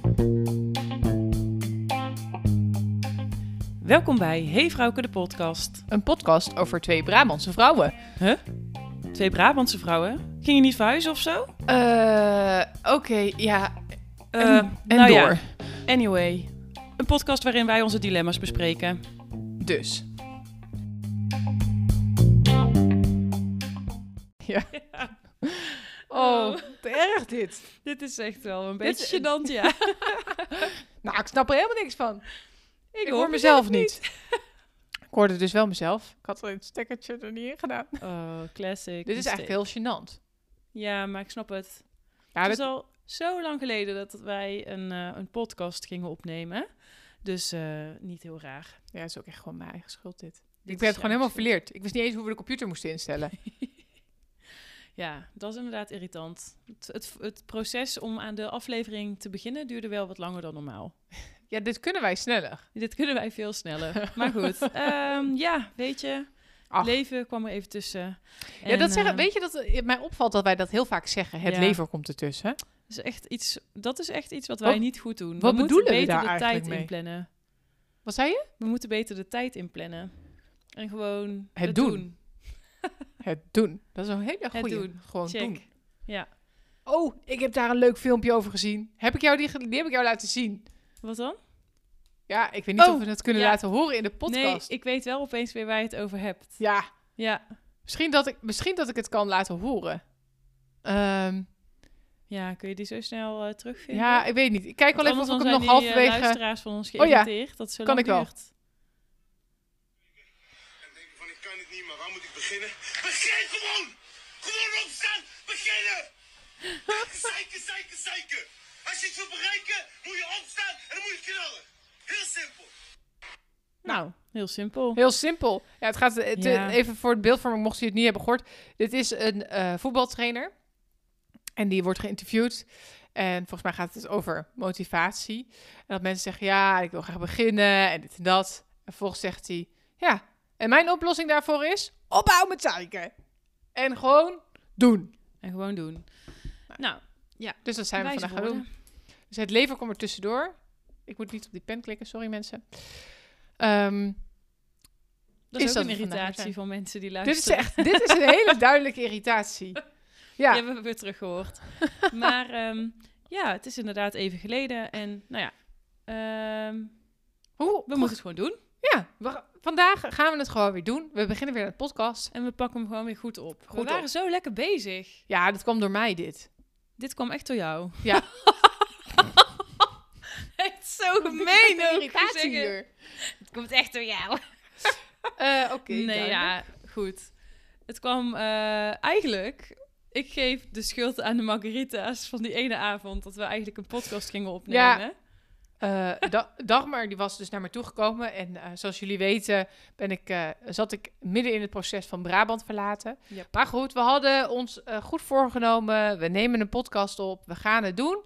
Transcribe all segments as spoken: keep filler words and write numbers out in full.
Welkom bij Hey Vrouwke, de podcast. Een podcast over twee Brabantse vrouwen. Huh? Twee Brabantse vrouwen? Ging je niet verhuizen of zo? Uh, Oké, okay, ja. Uh, en en nou door. Ja. Anyway, een podcast waarin wij onze dilemma's bespreken. Dus. Ja. Ja. Oh, te erg dit. Dit is echt wel een Dit beetje gênant, ja. Nou, ik snap er helemaal niks van. Ik, ik hoor hoor mezelf niet. niet. Ik hoorde dus wel mezelf. Ik had er het stekkertje er niet in gedaan. Oh, classic. Dit is eigenlijk heel gênant. Ja, maar ik snap het. Ja, het is dat... al zo lang geleden dat wij een, uh, een podcast gingen opnemen. Dus uh, niet heel raar. Ja, het is ook echt gewoon mijn eigen schuld dit. dit ik ben het gewoon helemaal schuld. verleerd. Ik wist niet eens hoe we de computer moesten instellen. Ja, dat is inderdaad irritant. Het, het, het proces om aan de aflevering te beginnen duurde wel wat langer dan normaal. Ja, dit kunnen wij sneller. Dit kunnen wij veel sneller. Maar goed, um, ja, weet je, het leven kwam er even tussen. En, ja, dat zeggen, uh, weet je, dat het mij opvalt dat wij dat heel vaak zeggen. Het ja. leven komt ertussen. Dat is echt iets, dat is echt iets wat wij wat, niet goed doen. Wat we bedoelen moeten we beter daar de eigenlijk tijd mee? inplannen. Wat zei je? We moeten beter de tijd inplannen. En gewoon het, het doen. doen. Het doen. Dat is een hele goede. Het doen. Gewoon Check. doen. Ja. Oh, ik heb daar een leuk filmpje over gezien. Heb ik jou die, die heb ik jou laten zien. Wat dan? Ja, ik weet niet oh, of we het kunnen ja. laten horen in de podcast. Nee, ik weet wel opeens weer waar je het over hebt. Ja. Ja. Misschien dat ik, misschien dat ik het kan laten horen. Um, ja, kun je die zo snel uh, terugvinden? Ja, ik weet niet. Ik kijk wel even of ik hem nog die, halverwege... Uh, luisteraars van ons geïrriteerd. Oh ja, dat zo kan ik wel. Duurt. En denken van ik kan het niet, maar waar moet ik beginnen? Begin gewoon! Gewoon opstaan! Beginnen! Zeiken, zeiken, zeiken! Als je iets wil bereiken, moet je opstaan en dan moet je knallen. Heel simpel. Nou, heel simpel. Heel simpel. Ja, het gaat het, ja. even voor het beeldvorming, mocht je het niet hebben gehoord. Dit is een uh, voetbaltrainer. En die wordt geïnterviewd. En volgens mij gaat het dus over motivatie. En dat mensen zeggen, ja, ik wil graag beginnen en dit en dat. En vervolgens zegt hij, ja, en mijn oplossing daarvoor is opbouwen met zeiken. En gewoon doen. En gewoon doen. Nou, nou ja. Dus dat zijn we vandaag gaan doen. Dus het leven komt er tussendoor. Ik moet niet op die pen klikken, sorry mensen. Um, dat is, is ook dat een irritatie van mensen die luisteren. Dit is echt, dit is een hele duidelijke irritatie. Ja, die hebben we weer teruggehoord. Maar um, ja, het is inderdaad even geleden. En nou ja, um, Hoe, we goed. moeten het gewoon doen. Ja, we, vandaag gaan we het gewoon weer doen. We beginnen weer met de podcast. En we pakken hem gewoon weer goed op. Goed we waren op. zo lekker bezig. Ja, dat kwam door mij dit. Dit kwam echt door jou. Ja. Echt zo gemeen ook. Irritatie hier. Het komt echt door jou. uh, Oké. Okay, nee, duidelijk. ja, goed. Het kwam uh, eigenlijk... Ik geef de schuld aan de margarita's van die ene avond... dat we eigenlijk een podcast gingen opnemen. Ja. Uh, da- Dagmar, die was dus naar me toegekomen. En uh, zoals jullie weten ben ik, uh, zat ik midden in het proces van Brabant verlaten. Yep. Maar goed, we hadden ons uh, goed voorgenomen. We nemen een podcast op. We gaan het doen.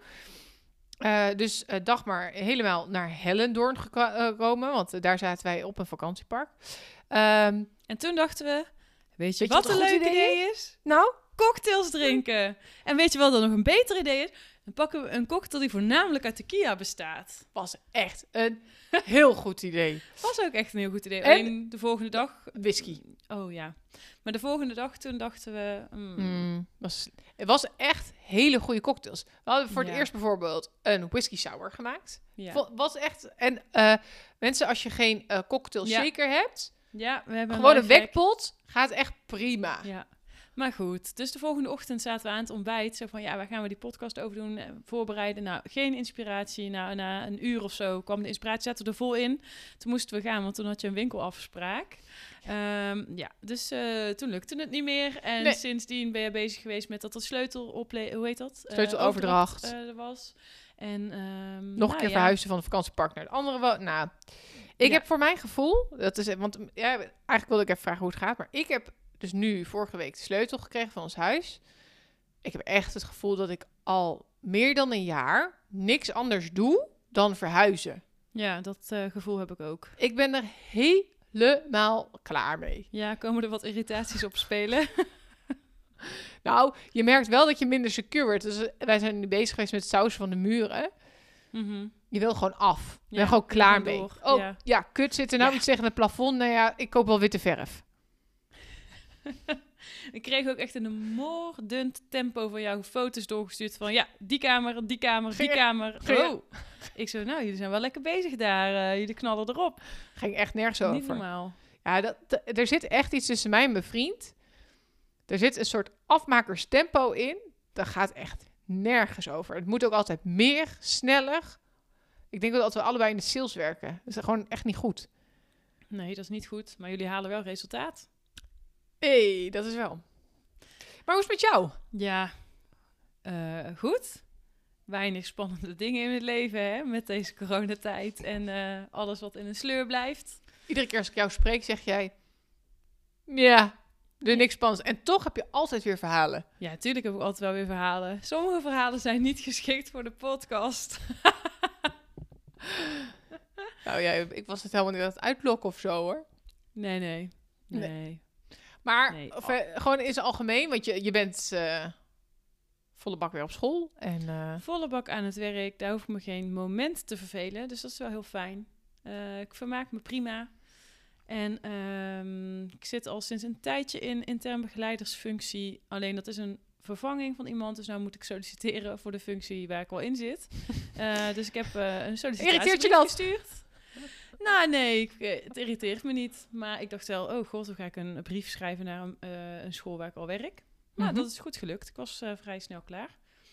Uh, dus uh, Dagmar helemaal naar Hellendoorn gekomen. Want uh, daar zaten wij op een vakantiepark. Um, en toen dachten we... Weet je, weet wat je een wat leuk idee, idee is? Nou? Cocktails drinken. En weet je wel dat nog een beter idee is? Dan pakken we een cocktail die voornamelijk uit tequila bestaat. Was echt een heel goed idee. Was ook echt een heel goed idee. En Alleen de volgende dag... Whisky. Oh ja. Maar de volgende dag toen dachten we... Mm. Mm, was, het was echt hele goede cocktails. We hadden voor het ja. eerst bijvoorbeeld een whisky sour gemaakt. Ja. Was echt... En uh, mensen, als je geen uh, cocktail ja. shaker hebt... Ja, we hebben gewoon een een wekpot, gaat echt prima. Ja. Maar goed, dus de volgende ochtend zaten we aan het ontbijt. Zo van, ja, waar gaan we die podcast over doen? En voorbereiden. Nou, geen inspiratie. Nou, na een uur of zo kwam de inspiratie, zaten we er vol in. Toen moesten we gaan, want toen had je een winkelafspraak. Um, ja, dus uh, toen lukte het niet meer. En nee. sindsdien ben je bezig geweest met dat er sleutel ople- hoe heet dat? Sleuteloverdracht. Uh, er was. En, um, Nog nou, een keer ja. verhuizen van de vakantiepark naar het andere. Wo- nou, ik ja. heb voor mijn gevoel, dat is, want ja, eigenlijk wilde ik even vragen hoe het gaat, maar ik heb dus nu vorige week de sleutel gekregen van ons huis. Ik heb echt het gevoel dat ik al meer dan een jaar niks anders doe dan verhuizen. Ja, dat uh, gevoel heb ik ook. Ik ben er helemaal klaar mee. Ja, komen er wat irritaties op spelen? Nou, je merkt wel dat je minder secuur wordt. Dus wij zijn nu bezig geweest met het sausen van de muren. Mm-hmm. Je wil gewoon af. Je Ja, bent gewoon klaar gewoon mee. door, Oh, ja. ja. kut, zit er nou Ja. iets tegen het plafond? Nou ja, ik koop wel witte verf. Ik kreeg ook echt in een moordend tempo van jou foto's doorgestuurd van ja, die kamer, die kamer, die Ging- kamer. ging- Oh. Ik zo, nou, jullie zijn wel lekker bezig daar. Uh, jullie knallen erop. Ging echt nergens Niet over. normaal. Ja, dat, dat- er zit echt iets tussen mij en mijn vriend. Er zit een soort afmakerstempo in. Dat gaat echt nergens over. Het moet ook altijd meer, sneller. Ik denk dat we allebei in de sales werken. Dat is gewoon echt niet goed. Nee, dat is niet goed. Maar jullie halen wel resultaat. Hé, hey, dat is wel. Maar hoe is het met jou? Ja, uh, goed. Weinig spannende dingen in het leven, hè? Met deze coronatijd en uh, alles wat in een sleur blijft. Iedere keer als ik jou spreek, zeg jij... Ja, er is niks spannends. En toch heb je altijd weer verhalen. Ja, natuurlijk heb ik altijd wel weer verhalen. Sommige verhalen zijn niet geschikt voor de podcast. Nou ja, ik was het helemaal niet aan het uitblokken of zo, hoor. Nee, nee. Nee. Nee. Maar Nee. of, eh, gewoon in zijn algemeen, want je, je bent uh, volle bak weer op school. En, uh... Volle bak aan het werk. Daar hoef ik me geen moment te vervelen. Dus dat is wel heel fijn. Uh, ik vermaak me prima. En um, ik zit al sinds een tijdje in intern begeleidersfunctie. Alleen dat is een vervanging van iemand. Dus nou moet ik solliciteren voor de functie waar ik al in zit. Uh, dus ik heb uh, een sollicitatiebrief gestuurd. Nou, nee, ik, het irriteert me niet. Maar ik dacht wel, oh god, hoe ga ik een brief schrijven naar een, uh, een school waar ik al werk? Nou, mm-hmm. dat is goed gelukt. Ik was uh, vrij snel klaar.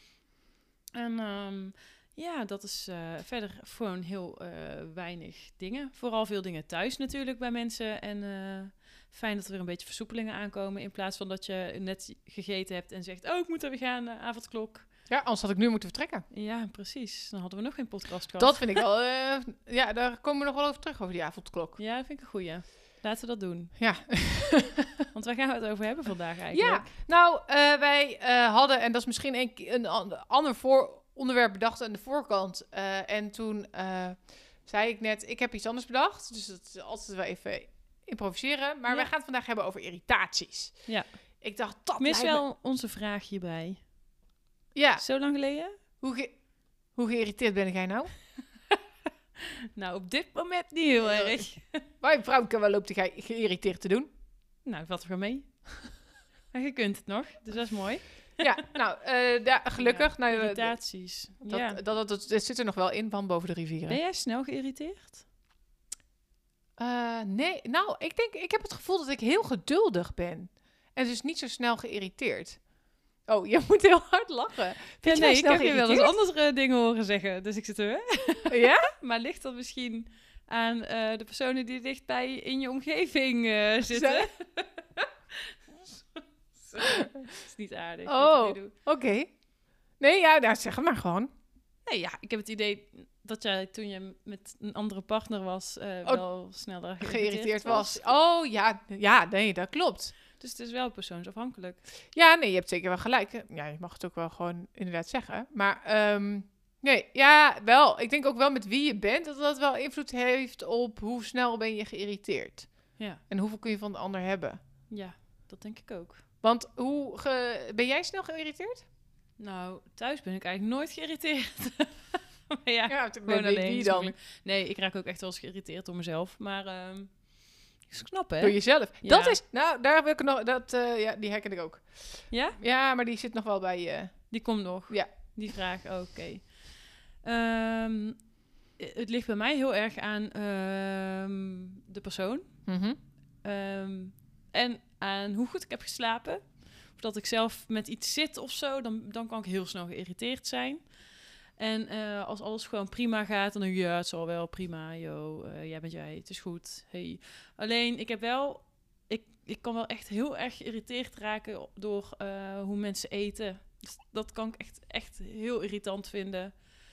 En um, ja, dat is uh, verder gewoon heel uh, weinig dingen. Vooral veel dingen thuis natuurlijk bij mensen. En uh, fijn dat er weer een beetje versoepelingen aankomen. In plaats van dat je net gegeten hebt en zegt, oh, ik moet er weer gaan, uh, avondklok. Ja, anders had ik nu moeten vertrekken. Ja, precies. Dan hadden we nog geen podcast gehad. Dat vind ik wel... Uh, ja, daar komen we nog wel over terug, over die avondklok. Ja, dat vind ik een goeie. Laten we dat doen. Ja. Want waar gaan we het over hebben vandaag eigenlijk? Ja, nou, uh, wij uh, hadden, en dat is misschien een, een ander voor onderwerp bedacht aan de voorkant. Uh, en toen uh, zei ik net, ik heb iets anders bedacht. Dus dat is altijd wel even improviseren. Maar ja. wij gaan het vandaag hebben over irritaties. Ja. Ik dacht, dat mis lijkt me... wel onze vraag hierbij. Ja. Zo lang geleden? Hoe, ge- hoe geïrriteerd ben jij nou? Nou, op dit moment niet heel uh, erg. Maar vrouw kan wel loopt ge- geïrriteerd te doen. Nou, wat er mee. Maar je kunt het nog, dus dat is mooi. Ja, nou, uh, ja, gelukkig. Ja, nou, irritaties. Dat, ja. dat, dat, dat, dat zit er nog wel in, van boven de rivieren. Ben jij snel geïrriteerd? Uh, nee, nou, ik denk, ik heb het gevoel dat ik heel geduldig ben. En dus niet zo snel geïrriteerd. Oh, je moet heel hard lachen. Ja, nee, ik heb je wel eens andere dingen horen zeggen. Dus ik zit er, hè? Ja? Maar ligt dat misschien aan uh, de personen die dichtbij in je omgeving uh, zitten? Dat is niet aardig. Oh, oké. Okay. Nee, ja, nou, zeg het maar gewoon. Nee, ja, ik heb het idee dat jij toen je met een andere partner was, uh, oh, wel sneller geïrriteerd, geïrriteerd was. was. Oh, ja, ja, nee, dat klopt. Dus het is wel persoonsafhankelijk. Ja, nee, je hebt zeker wel gelijk. Ja, je mag het ook wel gewoon inderdaad zeggen. Maar um, nee, ja, wel. Ik denk ook wel met wie je bent, dat dat wel invloed heeft op hoe snel ben je geïrriteerd. Ja. En hoeveel kun je van de ander hebben. Ja, dat denk ik ook. Want hoe ge- ben jij snel geïrriteerd? Nou, thuis ben ik eigenlijk nooit geïrriteerd. Maar ja, ja gewoon alleen. Wie dan? Nee, ik raak ook echt wel eens geïrriteerd door mezelf. Maar um, is knap, hè? Door jezelf. Ja. Dat is, nou, daar wil ik nog, dat, uh, ja, die herken ik ook. Ja? Ja, maar die zit nog wel bij je. Uh... Die komt nog. Ja. Die vraag, oké. Okay. Um, het ligt bij mij heel erg aan um, de persoon. Mm-hmm. Um, en aan hoe goed ik heb geslapen. Of dat ik zelf met iets zit of zo, dan, dan kan ik heel snel geïrriteerd zijn. En uh, als alles gewoon prima gaat, dan denk ik, ja, het zal wel prima, joh, uh, jij bent jij, het is goed. Hey. Alleen, ik heb wel, ik, ik kan wel echt heel erg geïrriteerd raken door uh, hoe mensen eten. Dus dat kan ik echt, echt heel irritant vinden.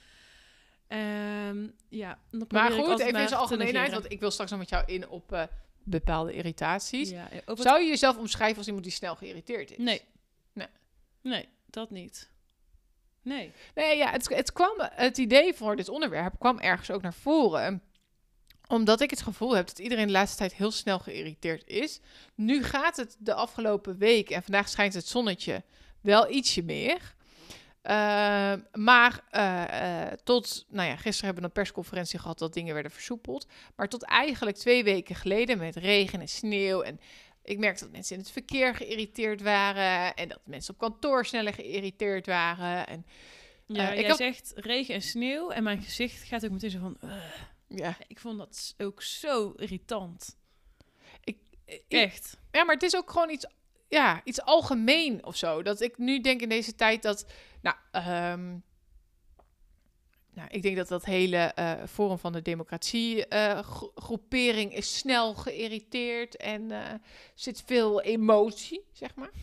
Um, ja, dan maar goed, even in zijn algemeenheid, want ik wil straks nog met jou in op uh, bepaalde irritaties. Ja, zou je jezelf omschrijven als iemand die snel geïrriteerd is? Nee. Nee, nee dat niet. Nee. Nee, ja, het, het kwam, het idee voor dit onderwerp kwam ergens ook naar voren. Omdat ik het gevoel heb dat iedereen de laatste tijd heel snel geïrriteerd is. Nu gaat het de afgelopen week, en vandaag schijnt het zonnetje, wel ietsje meer. Uh, maar uh, uh, tot, nou ja, gisteren hebben we een persconferentie gehad dat dingen werden versoepeld. Maar tot eigenlijk twee weken geleden met regen en sneeuw. En ik merkte dat mensen in het verkeer geïrriteerd waren. En dat mensen op kantoor sneller geïrriteerd waren. En, uh, ja, ik jij had... zegt regen en sneeuw. En mijn gezicht gaat ook meteen zo van... Uh, ja. Ik vond dat ook zo irritant. Ik, ik, Echt. Ja, maar het is ook gewoon iets... Ja, iets algemeen of zo. Dat ik nu denk in deze tijd dat... Nou, um, nou ik denk dat dat hele uh, Forum van de Democratie uh, gro- groepering is snel geïrriteerd. En uh, zit veel emotie, zeg maar.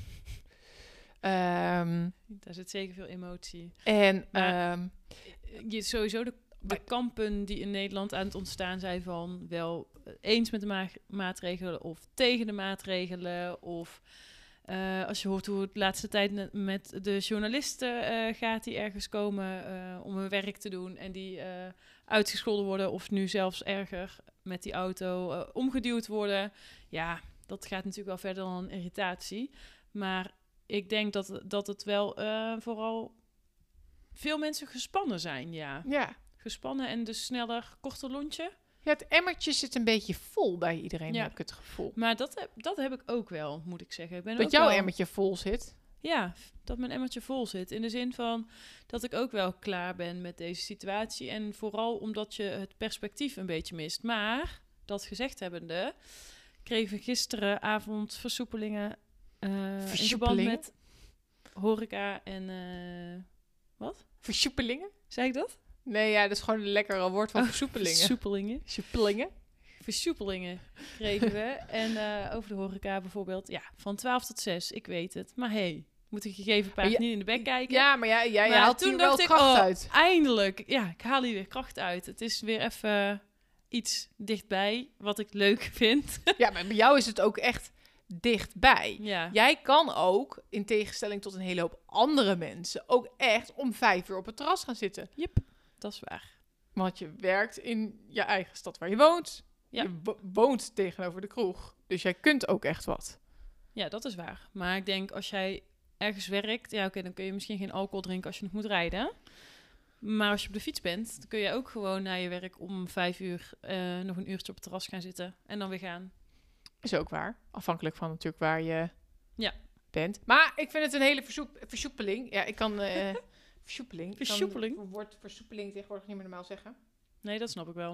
um, Daar zit zeker veel emotie. En maar, um, je sowieso de, de kampen die in Nederland aan het ontstaan zijn van... wel eens met de ma- maatregelen of tegen de maatregelen of... Uh, als je hoort hoe het de laatste tijd met de journalisten uh, gaat die ergens komen uh, om hun werk te doen en die uh, uitgescholden worden of nu zelfs erger met die auto uh, omgeduwd worden. Ja, dat gaat natuurlijk wel verder dan irritatie. Maar ik denk dat, dat het wel uh, vooral veel mensen gespannen zijn, ja. Ja. Gespannen en dus sneller, korter lontje. Ja, het emmertje zit een beetje vol bij iedereen, ja. heb ik het gevoel. Maar dat heb, dat heb ik ook wel, moet ik zeggen. Ik ben dat ook jouw wel... emmertje vol zit? Ja, dat mijn emmertje vol zit. In de zin van dat ik ook wel klaar ben met deze situatie. En vooral omdat je het perspectief een beetje mist. Maar, dat gezegd hebbende, kregen we gisteravond versoepelingen... Uh, in verband met horeca en... Uh, wat? Versoepelingen? Zei ik dat? Nee, ja, dat is gewoon een lekkere woord van oh, versoepelingen. Versoepelingen. Versoepelingen. Versoepelingen kregen we. En uh, over de horeca bijvoorbeeld, ja, van twaalf tot zes, ik weet het. Maar hey, moet een gegeven paard ja, niet in de bek kijken. Ja, maar ja, ja, maar je haalt toen hier dacht wel ik, kracht oh, uit. Eindelijk, ja, ik haal hier weer kracht uit. Het is weer even iets dichtbij, wat ik leuk vind. Ja, maar bij jou is het ook echt dichtbij. Ja. Jij kan ook, in tegenstelling tot een hele hoop andere mensen, ook echt om vijf uur op het terras gaan zitten. Yep, dat is waar. Want je werkt in je eigen stad waar je woont. Ja. Je wo- woont tegenover de kroeg. Dus jij kunt ook echt wat. Ja, dat is waar. Maar ik denk, als jij ergens werkt... Ja, oké, okay, dan kun je misschien geen alcohol drinken als je nog moet rijden. Maar als je op de fiets bent, dan kun je ook gewoon na je werk om vijf uur... Uh, nog een uurtje op het terras gaan zitten en dan weer gaan. Is ook waar. Afhankelijk van natuurlijk waar je ja. bent. Maar ik vind het een hele versoep- versoepeling. Ja, ik kan... Uh, versoepeling. Versoepeling? Ik kan het woord versoepeling tegenwoordig niet meer normaal zeggen. Nee, dat snap ik wel.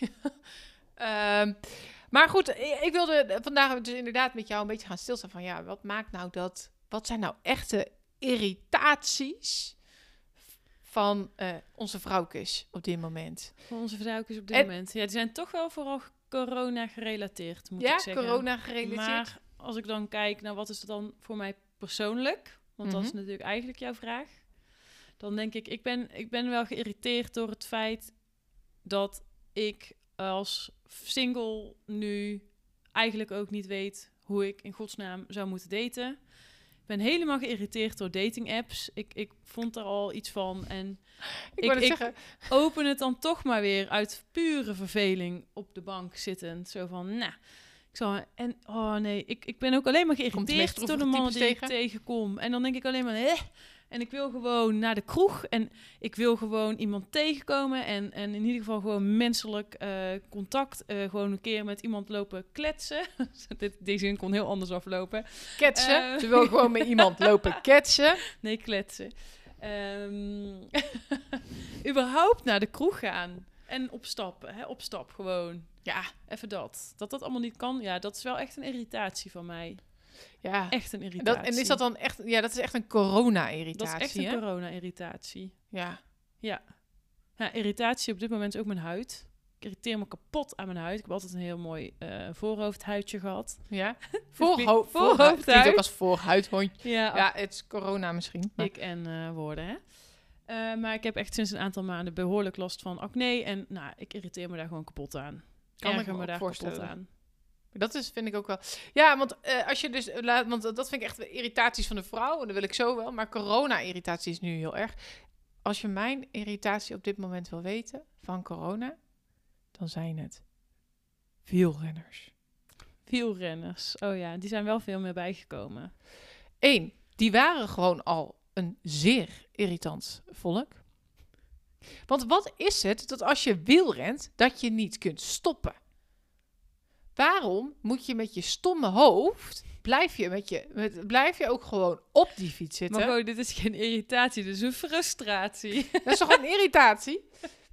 um, maar goed, ik wilde vandaag dus inderdaad met jou een beetje gaan stilstaan van... ja, wat maakt nou dat... Wat zijn nou echte irritaties van uh, onze vrouwkes op dit moment? Van onze vrouwkes op dit en, moment. Ja, die zijn toch wel vooral corona gerelateerd, moet ja, ik zeggen. Ja, corona gerelateerd. Maar als ik dan kijk naar wat is het dan voor mij persoonlijk... want mm-hmm. dat is natuurlijk eigenlijk jouw vraag... dan denk ik, ik ben, ik ben wel geïrriteerd door het feit dat ik als single nu eigenlijk ook niet weet hoe ik in godsnaam zou moeten daten. Ik ben helemaal geïrriteerd door dating apps. Ik, ik vond er al iets van en ik, ik, ik zeggen. open het dan toch maar weer uit pure verveling op de bank zittend. Zo van, nou, ik zal en oh nee, ik, ik ben ook alleen maar geïrriteerd door de mannen die tegen? ik tegenkom. En dan denk ik alleen maar, eh. En ik wil gewoon naar de kroeg en ik wil gewoon iemand tegenkomen en, en in ieder geval gewoon menselijk uh, contact. Uh, gewoon een keer met iemand lopen kletsen. Dit, deze zin kon heel anders aflopen. Ketsen? Uh, Ze wil gewoon met iemand lopen ketsen? Nee, kletsen. Um, überhaupt naar de kroeg gaan en opstappen. Hè? Op stap gewoon. Ja, even dat. Dat dat allemaal niet kan, ja, dat is wel echt een irritatie van mij. Ja, echt een irritatie. Dat, en is dat dan echt... Ja, dat is echt een corona-irritatie, Dat is echt een hè? corona-irritatie. Ja. Ja. Ja, irritatie op dit moment is ook mijn huid. Ik irriteer me kapot aan mijn huid. Ik heb altijd een heel mooi uh, voorhoofdhuidje gehad. Ja? Voorho- voorhoofdhuid. Het klinkt ook als voorhuidhondje. Ja, ja, het is corona misschien. Maar. Ik en uh, woorden, hè? Uh, maar ik heb echt sinds een aantal maanden behoorlijk last van acne. En nou, ik irriteer me daar gewoon kapot aan. Kan Erger ik me, me daar voorstellen. kapot aan. Dat is, vind ik ook wel... Ja, want uh, als je dus... laat, want dat vind ik echt irritaties van de vrouw. En dat wil ik zo wel. Maar corona-irritatie is nu heel erg. Als je mijn irritatie op dit moment wil weten van corona, dan zijn het wielrenners. Wielrenners. Oh ja, die zijn wel veel meer bijgekomen. Eén, die waren gewoon al een zeer irritant volk. Want wat is het dat als je wielrent, dat je niet kunt stoppen? Waarom moet je met je stomme hoofd, blijf je, met je, met, blijf je ook gewoon op die fiets zitten? Maar gewoon, dit is geen irritatie, dit is een frustratie. Dat is toch een irritatie?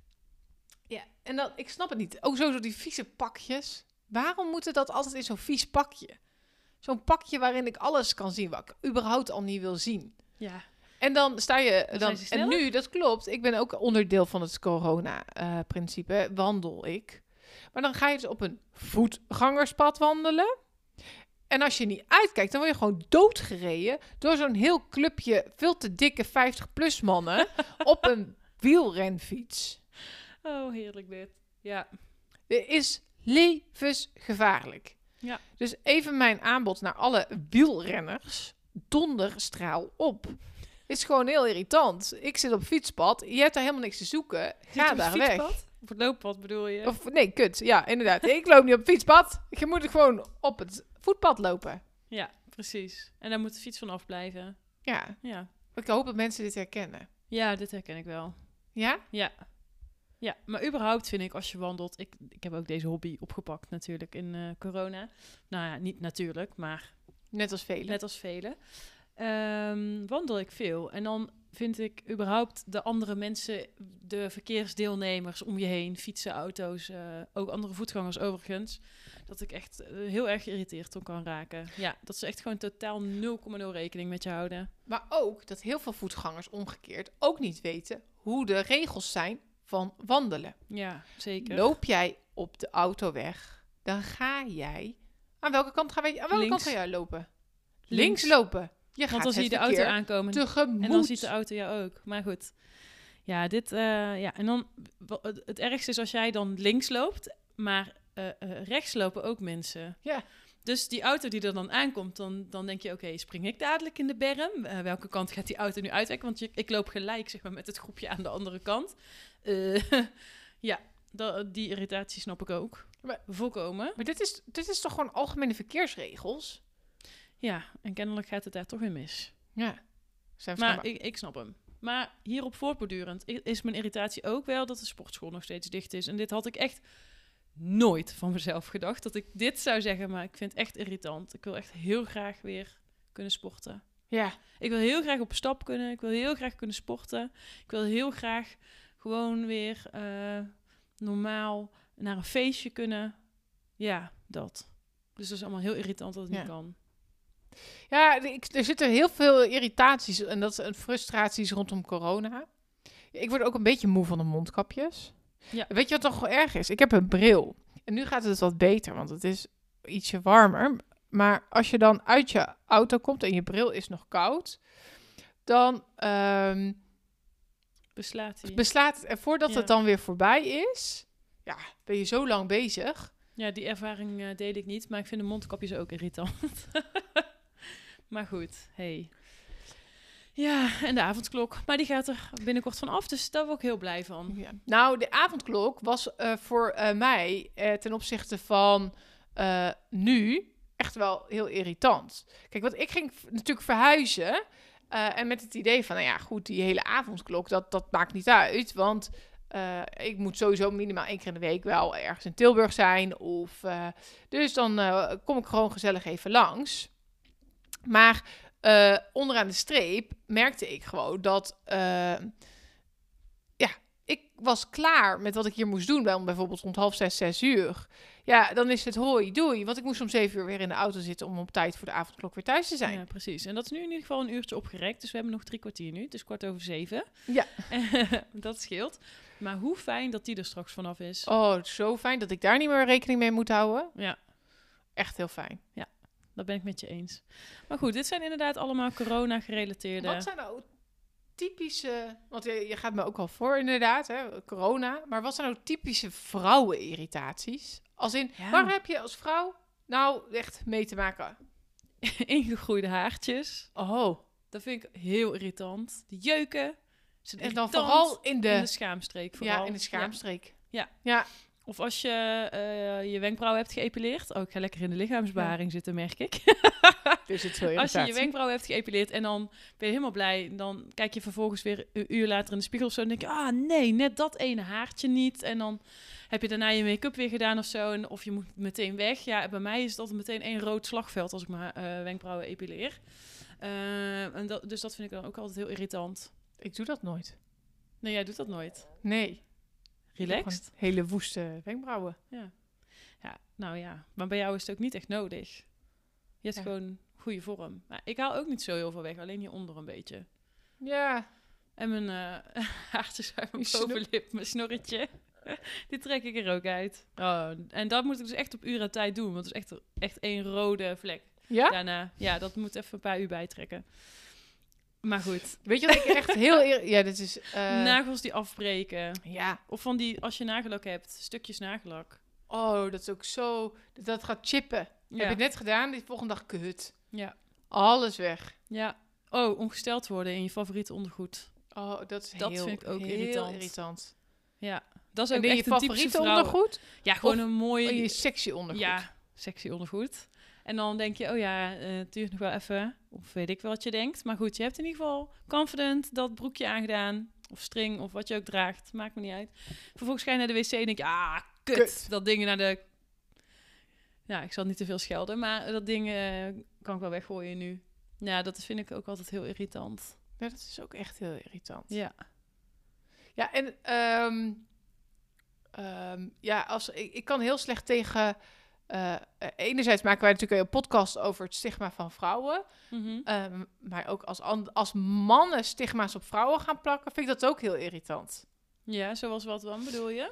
Ja, en dan, ik snap het niet. Ook zo, zo die vieze pakjes. Waarom moet het dat altijd in zo'n vies pakje? Zo'n pakje waarin ik alles kan zien wat ik überhaupt al niet wil zien. Ja. En dan sta je... Dan Dan, zijn ze en sneller? nu, dat klopt. Ik ben ook onderdeel van het corona-principe. wandel ik. Maar dan ga je dus op een voetgangerspad wandelen. En als je niet uitkijkt, dan word je gewoon doodgereden door zo'n heel clubje veel te dikke vijftig-plus mannen op een wielrenfiets. Oh, heerlijk dit. Ja. Dit is levensgevaarlijk. Ja. Dus even mijn aanbod naar alle wielrenners. Donderstraal op. Het is gewoon heel irritant. Ik zit op fietspad. Je hebt daar helemaal niks te zoeken. Zit je Ga op daar het weg. fietspad? Op het looppad bedoel je? Of nee, kut. Ja, inderdaad. Ik loop niet op het fietspad. Je moet gewoon op het voetpad lopen. Ja, precies. En daar moet de fiets van afblijven. Ja. Ja. Ik hoop dat mensen dit herkennen. Ja, dit herken ik wel. Ja? Ja. Ja, maar überhaupt vind ik als je wandelt... Ik, ik heb ook deze hobby opgepakt natuurlijk in eh, corona. Nou ja, niet natuurlijk, maar Net als velen. net als velen. Ehm, wandel ik veel. En dan vind ik überhaupt de andere mensen, de verkeersdeelnemers om je heen, fietsen, auto's, eh, ook andere voetgangers overigens, dat ik echt eh, heel erg geïrriteerd op kan raken. Ja, dat ze echt gewoon totaal nul komma nul rekening met je houden. Maar ook dat heel veel voetgangers omgekeerd ook niet weten hoe de regels zijn van wandelen. Ja, zeker. Loop jij op de autoweg, dan ga jij... Aan welke kant ga, wij, aan welke Links. kant ga jij lopen? Links. Links lopen. Je Want gaat dan zie je het de auto verkeer aankomen. tegemoet. En dan ziet de auto jou ook. Maar goed. Ja, dit... eh, ja, en dan... wa- Het, het ergste is als jij dan links loopt, maar eh, eh, rechts lopen ook mensen. Ja. Dus die auto die er dan aankomt, dan, dan denk je... Oké, spring ik dadelijk in de berm? Eh, welke kant gaat die auto nu uitwijken? Want je, ik loop gelijk, zeg maar, met het groepje aan de andere kant. Eh, ja, da- die irritatie snap ik ook. Maar- Volkomen. Maar dit is, dit is toch gewoon algemene verkeersregels? Ja, en kennelijk gaat het daar toch in mis. Ja. Zijn Maar maar ik, ik snap hem. Maar hierop voortbordurend i- is mijn irritatie ook wel dat de sportschool nog steeds dicht is. En dit had ik echt nooit van mezelf gedacht, dat ik dit zou zeggen. Maar ik vind het echt irritant. Ik wil echt heel graag weer kunnen sporten. Ja. Ik wil heel graag op stap kunnen. Ik wil heel graag kunnen sporten. Ik wil heel graag gewoon weer eh, normaal naar een feestje kunnen. Ja, dat. Dus dat is allemaal heel irritant dat het Ja. niet kan. Ja, ik, er zitten heel veel irritaties en dat en frustraties rondom corona. Ik word ook een beetje moe van de mondkapjes. Ja. Weet je wat toch wel erg is? Ik heb een bril. En nu gaat het wat beter, want het is ietsje warmer. Maar als je dan uit je auto komt en je bril is nog koud, dan ehm, Beslaat hij. beslaat het. En voordat Ja. het dan weer voorbij is, ja, ben je zo lang bezig. Ja, die ervaring eh deed ik niet, maar ik vind de mondkapjes ook irritant. Maar goed, hey. Ja, en de avondklok. Maar die gaat er binnenkort van af, dus daar word ik heel blij van. Ja. Nou, de avondklok was eh, voor eh, mij eh, ten opzichte van eh, nu echt wel heel irritant. Kijk, want ik ging v- natuurlijk verhuizen eh, en met het idee van, nou ja, goed, die hele avondklok, dat, dat maakt niet uit, want eh, ik moet sowieso minimaal één keer in de week wel ergens in Tilburg zijn. Of, eh, dus dan eh, kom ik gewoon gezellig even langs. Maar eh, onderaan de streep merkte ik gewoon dat... eh, ja, ik was klaar met wat ik hier moest doen. Bij, bijvoorbeeld rond half zes, zes uur. Ja, dan is het hoi, doei. Want ik moest om zeven uur weer in de auto zitten... om op tijd voor de avondklok weer thuis te zijn. Ja, precies. En dat is nu in ieder geval een uurtje opgerekt, dus we hebben nog drie kwartier nu. Het is kwart over zeven. Ja. Dat scheelt. Maar hoe fijn dat die er straks vanaf is. Oh, zo fijn dat ik daar niet meer rekening mee moet houden. Ja, Echt heel fijn. dat ben ik met je eens. Maar goed, dit zijn inderdaad allemaal corona-gerelateerde... Wat zijn nou typische... Want je, je gaat me ook al voor inderdaad, hè, corona. Maar wat zijn nou typische vrouwenirritaties? Als in, Ja. waar heb je als vrouw nou echt mee te maken? ingegroeide haartjes. Oh, Dat vind ik heel irritant. De jeuken. Zijn en dan irritant. vooral in de... in de schaamstreek. Vooral. Ja, in de schaamstreek. Ja. Ja, Of als je uh, je wenkbrauwen hebt geëpileerd. Oh, ik ga lekker in de lichaamsbeharing ja. zitten, merk ik. Dus het zo als je je wenkbrauwen hebt geëpileerd en dan ben je helemaal blij. Dan kijk je vervolgens weer een uur later in de spiegel of zo. En denk je, ah nee, net dat ene haartje niet. En dan heb je daarna je make-up weer gedaan of zo. En of je moet meteen weg. Ja, bij mij is dat meteen één rood slagveld als ik mijn uh, wenkbrauwen epileer. Uh, en dat, dus dat vind ik dan ook altijd heel irritant. Ik doe dat nooit. Nee, jij doet dat nooit? Nee. Relaxed? Hele woeste wenkbrauwen. Ja. Ja, nou ja. Maar bij jou is het ook niet echt nodig. Je hebt ja. gewoon goede vorm. Maar ik haal ook niet zo heel veel weg. Alleen hieronder een beetje. Ja. En mijn uh, haartjes uit mijn bovenlip. Mijn snorretje. Die trek ik er ook uit. Oh, en dat moet ik dus echt op uren tijd doen. Want het is echt, echt één rode vlek. Ja? Daarna. Ja, dat moet even een paar uur bijtrekken. Maar goed. Weet je wat ik echt heel... Eer... Ja, dit is... Uh... Nagels die afbreken. Ja. Of van die, als je nagellak hebt, stukjes nagellak. Oh, dat is ook zo... Dat gaat chippen. Ja. Heb je het net gedaan, die volgende dag kut. Ja. Alles weg. Ja. Oh, ongesteld worden in je favoriete ondergoed. Oh, dat is dat heel, vind ik ook heel irritant. irritant. Ja. Dat is ook en echt je een favoriete ondergoed? Ja, gewoon of, een mooie... Oh, je sexy ondergoed. Ja, sexy ondergoed. En dan denk je, oh ja, uh, het duurt nog wel even. Of weet ik wel wat je denkt. Maar goed, je hebt in ieder geval confident dat broekje aangedaan. Of string, of wat je ook draagt. Maakt me niet uit. Vervolgens ga je naar de wc en denk je, ah, kut. kut. Dat ding naar de... Ja, ik zal niet te veel schelden. Maar dat ding uh, kan ik wel weggooien nu. Ja, dat vind ik ook altijd heel irritant. Ja, dat is ook echt heel irritant. Ja. Ja, en... Um, um, ja, als, ik, ik kan heel slecht tegen... Uh, enerzijds maken wij natuurlijk een podcast over het stigma van vrouwen. Mm-hmm. Um, maar ook als, als mannen stigma's op vrouwen gaan plakken, vind ik dat ook heel irritant. Ja, zoals wat dan bedoel je?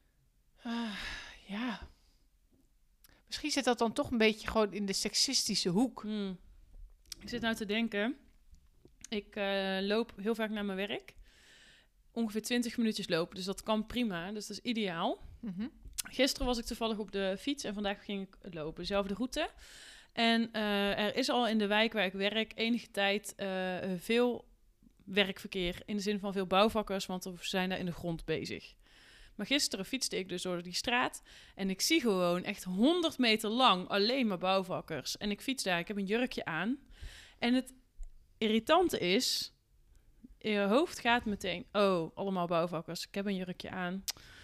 Uh, ja. Misschien zit dat dan toch een beetje gewoon in de seksistische hoek. Hmm. Ik zit nou te denken. Ik uh, loop heel vaak naar mijn werk. Ongeveer twintig minuutjes lopen, dus dat kan prima. Dus dat is ideaal. Mm-hmm. Gisteren was ik toevallig op de fiets en vandaag ging ik lopen. Dezelfde route. En uh, er is al in de wijk waar ik werk enige tijd uh, veel werkverkeer. In de zin van veel bouwvakkers, want we zijn daar in de grond bezig. Maar gisteren fietste ik dus door die straat. En ik zie gewoon echt honderd meter lang alleen maar bouwvakkers. En ik fiets daar, ik heb een jurkje aan. En het irritante is... in je hoofd gaat meteen... oh, allemaal bouwvakkers. Ik heb een jurkje aan...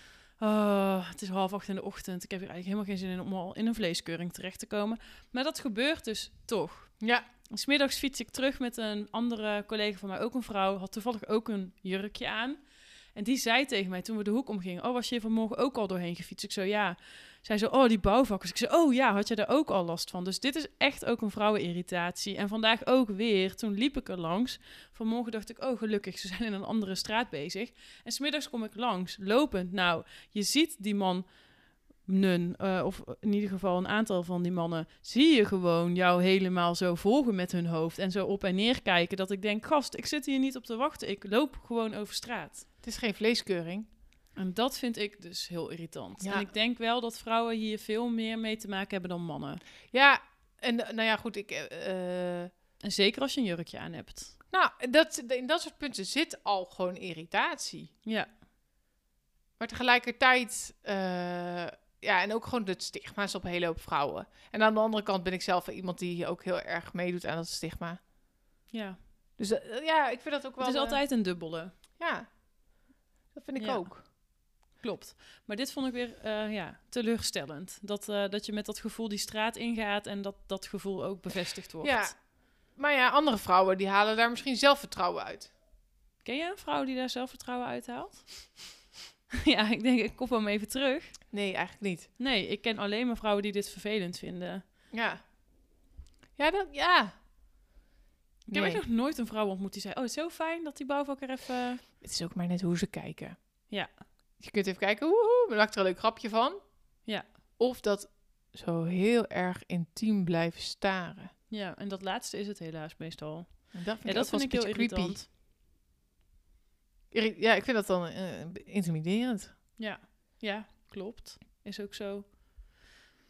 Oh, het is half acht in de ochtend. Ik heb hier eigenlijk helemaal geen zin in om al in een vleeskeuring terecht te komen. Maar dat gebeurt dus toch. Ja. 'S Middags fiets ik terug met een andere collega van mij, ook een vrouw. Had toevallig ook een jurkje aan. En die zei tegen mij toen we de hoek omgingen... oh, was je hier vanmorgen ook al doorheen gefietst? Ik zo, ja. Zij zo, oh, die bouwvakkers. Ik zo, oh ja, had je daar ook al last van? Dus dit is echt ook een vrouwenirritatie. En vandaag ook weer. Toen liep ik er langs. Vanmorgen dacht ik, oh, gelukkig, ze zijn in een andere straat bezig. En 's middags kom ik langs, lopend. Nou, je ziet die man... Nun, uh, of in ieder geval een aantal van die mannen... zie je gewoon jou helemaal zo volgen met hun hoofd... en zo op en neer kijken, dat ik denk... gast, ik zit hier niet op te wachten. Ik loop gewoon over straat. Het is geen vleeskeuring. En dat vind ik dus heel irritant. Ja. En ik denk wel dat vrouwen hier veel meer mee te maken hebben dan mannen. Ja, en nou ja, goed, ik... Uh... En zeker als je een jurkje aan hebt. Nou, dat, in dat soort punten zit al gewoon irritatie. Ja. Maar tegelijkertijd... Uh... Ja, en ook gewoon het stigma's op een hele hoop vrouwen. En aan de andere kant ben ik zelf iemand die ook heel erg meedoet aan dat stigma. Ja. Dus uh, ja, ik vind dat ook wel... Het is uh, altijd een dubbele. Ja, dat vind ik ja. ook. Klopt. Maar dit vond ik weer uh, ja, teleurstellend. Dat, uh, dat je met dat gevoel die straat ingaat en dat dat gevoel ook bevestigd wordt. Ja, maar ja, andere vrouwen die halen daar misschien zelfvertrouwen uit. Ken je een vrouw die daar zelfvertrouwen uithaalt? Ja, ik denk, ik kop hem even terug. Nee, eigenlijk niet. Nee, ik ken alleen maar vrouwen die dit vervelend vinden. Ja. Ja, dat, ja. Ik heb nee. nog nooit een vrouw ontmoet die zei... oh, het is zo fijn dat die bouwvakker even... Het is ook maar net hoe ze kijken. Ja. Je kunt even kijken, woehoe, we maken er een leuk grapje van. Ja. Of dat zo heel erg intiem blijven staren. Ja, en dat laatste is het helaas meestal. En dat vind ja, ik, dat vind ik heel creepy. irritant. Ja, ik vind dat dan uh, intimiderend. Ja, ja, klopt. Is ook zo.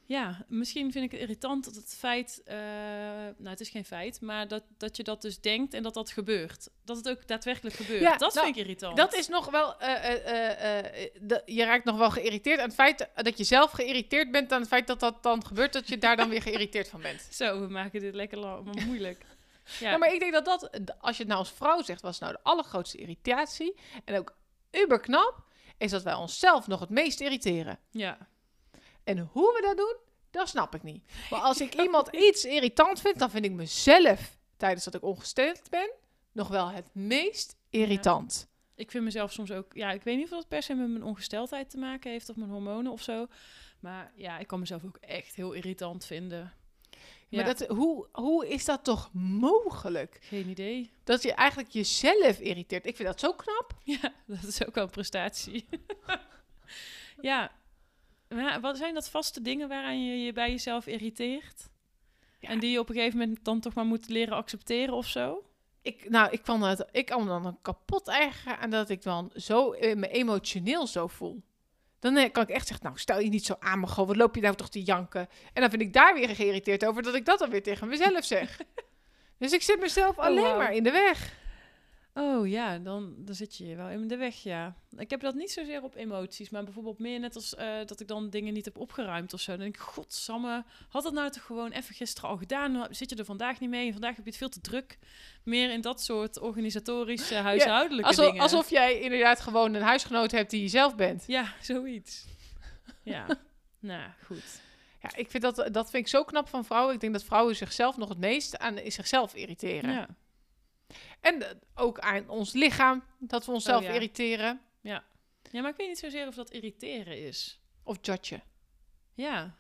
Ja, misschien vind ik het irritant dat het feit... eh, nou, het is geen feit, maar dat, dat je dat dus denkt en dat dat gebeurt. Dat het ook daadwerkelijk gebeurt. Ja, dat nou, vind ik irritant. Dat is nog wel... eh, eh, eh, eh, de- je raakt nog wel geïrriteerd aan het feit dat je zelf geïrriteerd bent aan het feit dat dat dan gebeurt, dat je daar dan weer geïrriteerd van bent. Zo, we maken dit lekker la- maar moeilijk. Ja, Ja, maar ik denk dat dat, als je het nou als vrouw zegt, was nou de allergrootste irritatie. En ook uberknap, is dat wij onszelf nog het meest irriteren. ja. En hoe we dat doen, dat snap ik niet. Maar als ik iemand iets irritant vind, dan vind ik mezelf, tijdens dat ik ongesteld ben, nog wel het meest irritant. Ik vind mezelf soms ook... Ja, ik weet niet of dat per se met mijn ongesteldheid te maken heeft of mijn hormonen of zo. Maar ja, ik kan mezelf ook echt heel irritant vinden. Ja, Maar dat, hoe, hoe is dat toch mogelijk? geen idee. Dat je eigenlijk jezelf irriteert. Ik vind dat zo knap. Ja, dat is ook wel een prestatie. ja. Maar wat zijn dat vaste dingen waaraan je je bij jezelf irriteert? Ja. En die je op een gegeven moment dan toch maar moet leren accepteren of zo? Ik, nou, ik kan, het, ik kan me dan kapot eigen aan dat ik dan zo eh, me emotioneel zo voel. Dan eh, kan ik echt zeggen, nou, stel je niet zo aan me, gewoon, wat loop je nou toch te janken? En dan vind ik daar weer geïrriteerd over dat ik dat dan weer tegen mezelf zeg. Dus ik zit mezelf Oh, alleen wauw. maar in de weg. Oh ja, dan, dan zit je wel in de weg, ja. Ik heb dat niet zozeer op emoties, maar bijvoorbeeld meer net als eh, dat ik dan dingen niet heb opgeruimd of zo. Dan denk ik, godsamme, had dat nou toch gewoon even gisteren al gedaan? Dan zit je er vandaag niet mee en vandaag heb je het veel te druk. Meer in dat soort organisatorische, huishoudelijke Alsof, dingen. alsof jij inderdaad gewoon een huisgenoot hebt die je zelf bent. Ja, zoiets. Ja, nou goed. Ja, ik vind dat, dat vind ik zo knap van vrouwen. Ik denk dat vrouwen zichzelf nog het meest aan zichzelf irriteren. Ja. En uh, ook aan ons lichaam, dat we onszelf Oh, ja. irriteren. ja, maar ik weet niet zozeer of dat irriteren is. Of judgen. Ja,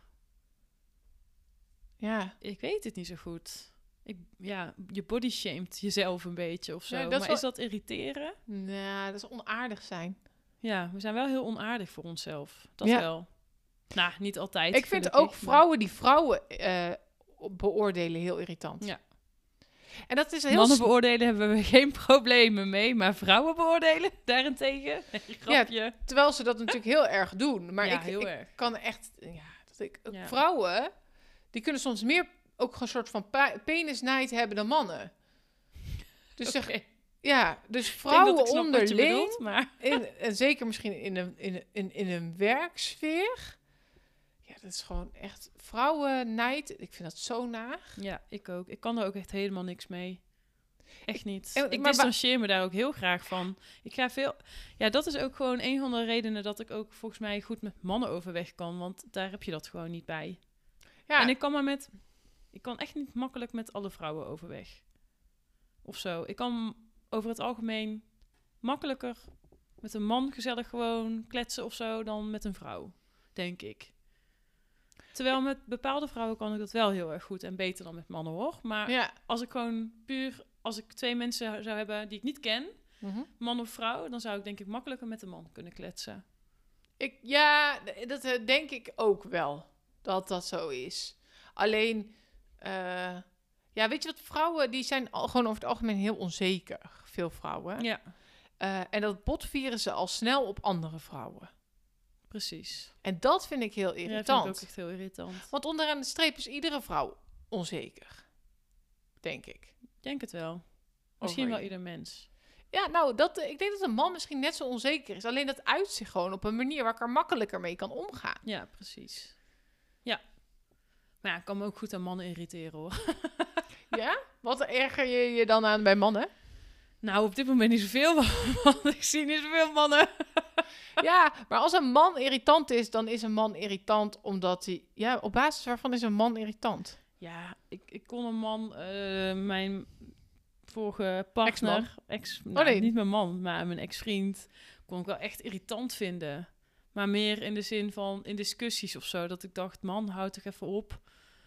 Ja. ik weet het niet zo goed. Ik, ja, je body shamed jezelf een beetje of zo. Ja, dat maar is is, wel- dat irriteren? Nou, dat is onaardig zijn. Ja, we zijn wel heel onaardig voor onszelf. Dat Ja. wel. Nou, niet altijd. Ik vind gelukkig, ook maar- vrouwen die vrouwen eh, beoordelen heel irritant. Ja. En dat is heel... Mannen s- beoordelen hebben we geen problemen mee, maar vrouwen beoordelen daarentegen? Nee, grapje. Terwijl ze dat natuurlijk heel erg doen. Maar ja, ik, heel ik erg. kan echt... Ja, dat ik, Ja. Vrouwen, die kunnen soms meer ook een soort van pa- penisnijd hebben dan mannen. Dus Oké. zeg, ja, dus Ik denk dat vrouwen ik snap wat je onderling, bedoelt, maar... in, en zeker misschien in een, in, een- in, in een werksfeer. Ja, dat is gewoon echt vrouwennijd. Ik vind dat zo naar. Ja, ik ook. Ik kan er ook echt helemaal niks mee. Echt niet. en- ik maar wa- distancieer me daar ook heel graag van. Ik ga veel... Ja, dat is ook gewoon een van de redenen dat ik ook volgens mij goed met mannen overweg kan. Want daar heb je dat gewoon niet bij. Ja, En ik kan maar met... Ik kan echt niet makkelijk met alle vrouwen overweg. Of zo. Ik kan over het algemeen makkelijker met een man gezellig gewoon kletsen of zo dan met een vrouw. Denk ik. Terwijl met bepaalde vrouwen kan ik dat wel heel erg goed en beter dan met mannen hoor. Maar ja. als ik gewoon puur... Als ik twee mensen zou hebben die ik niet ken, Mhm. man of vrouw, dan zou ik denk ik makkelijker met een man kunnen kletsen. Ik, ja, d- dat eh, denk ik ook wel. Dat dat zo is. Alleen, eh, ja, weet je wat? Vrouwen, die zijn al, gewoon over het algemeen heel onzeker. Veel vrouwen. Ja, Eh, en dat botvieren ze al snel op andere vrouwen. precies. En dat vind ik heel Ja, dat vind irritant. ik ook echt heel irritant. Want onderaan de streep is iedere vrouw onzeker. Denk ik. Ik denk het wel. Misschien Over wel je. ieder mens. Ja, nou, dat, ik denk dat een man misschien net zo onzeker is. Alleen dat uit zich gewoon op een manier waar ik er makkelijker mee kan omgaan. Ja, precies. Ja. Maar ja, ik kan me ook goed aan mannen irriteren hoor. Ja? Wat erger je je dan aan bij mannen? Nou, op dit moment niet zoveel, want ik zie niet zoveel mannen. Ja, maar als een man irritant is, dan is een man irritant omdat hij... Ja, op basis waarvan is een man irritant? Ja, ik, ik kon een man, eh, mijn vorige partner, Ex-man? ex, nou, nee. niet mijn man, maar mijn ex-vriend, kon ik wel echt irritant vinden. Maar meer in de zin van in discussies of zo, dat ik dacht, man, houd toch even op.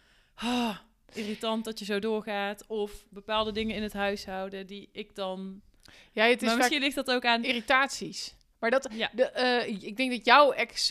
Ah, irritant dat je zo doorgaat. Of bepaalde dingen in het huishouden die ik dan... Ja, het is Maar vaak misschien ligt dat ook aan... irritaties. Maar dat, Ja, de, eh, ik denk dat jouw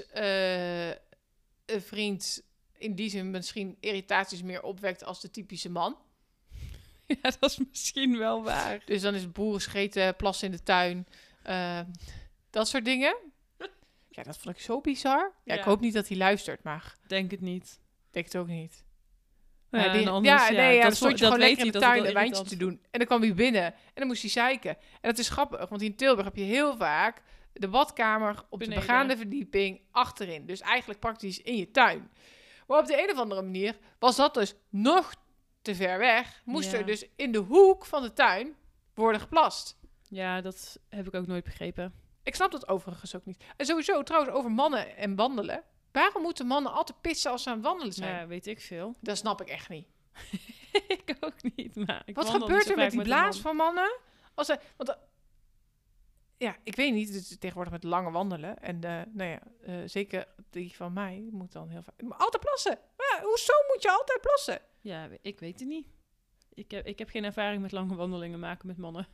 ex-vriend in die zin misschien irritaties meer opwekt als de typische man. ja, dat is misschien wel waar. Dus dan is het boeren scheten, plassen in de tuin, eh, dat soort dingen. Ja, dat vond ik zo bizar. Ja, ik Ja. hoop niet dat hij luistert, maar Denk het niet. Ik het ook niet. Ja, Ja, die, en anders, ja, ja, nee, ja, dat dan stond vo- je dat gewoon weet lekker in de hij, dat tuin het een wel wijntje te irritant doen. En dan kwam hij binnen en dan moest hij zeiken. En dat is grappig, want in Tilburg heb je heel vaak de badkamer op Beneden. de begaande verdieping achterin. Dus eigenlijk praktisch in je tuin. Maar op de een of andere manier was dat dus nog te ver weg. Moest Ja. er dus in de hoek van de tuin worden geplast. Ja, dat heb ik ook nooit begrepen. Ik snap dat overigens ook niet. En sowieso trouwens over mannen en wandelen. Waarom moeten mannen altijd pissen als ze aan het wandelen zijn? Ja, weet ik veel. Dat snap ik echt niet. ik ook niet, maar ik Wat wandel gebeurt niet zo er met vaak die een blaas man. van mannen? Als ze, want, eh, ja, ik weet niet. Dus tegenwoordig met lange wandelen. En eh, nou ja, eh, zeker die van mij moet dan heel vaak... Maar altijd plassen. Ja, hoezo moet je altijd plassen? Ja, ik weet het niet. Ik heb, ik heb geen ervaring met lange wandelingen maken met mannen.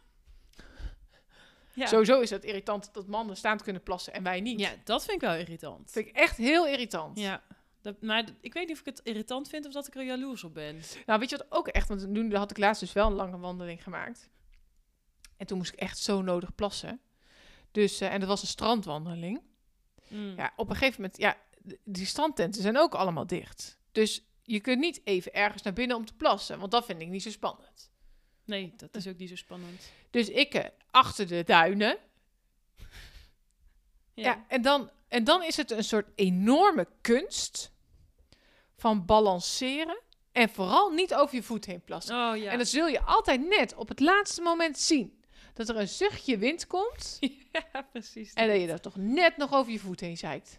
ja. Sowieso is het irritant dat mannen staand kunnen plassen en wij niet. ja, dat vind ik wel irritant. Dat vind ik echt heel irritant. Ja, dat, maar d- ik weet niet of ik het irritant vind of dat ik er jaloers op ben. Nou, weet je wat ook echt... Want nu had ik laatst dus wel een lange wandeling gemaakt. En toen moest ik echt zo nodig plassen. Dus, eh, en dat was een strandwandeling. Mm. Ja, op een gegeven moment... Ja, d- die strandtenten zijn ook allemaal dicht. Dus je kunt niet even ergens naar binnen om te plassen. Want dat vind ik niet zo spannend. Nee, dat is ook niet zo spannend. Dus ik eh, achter de duinen. Ja, Ja. en, dan, en dan is het een soort enorme kunst van balanceren. En vooral niet over je voet heen plassen. Oh ja. En dat zul je altijd net op het laatste moment zien. Dat er een zuchtje wind komt. ja, precies. En dat je dat toch net nog over je voet heen zeikt.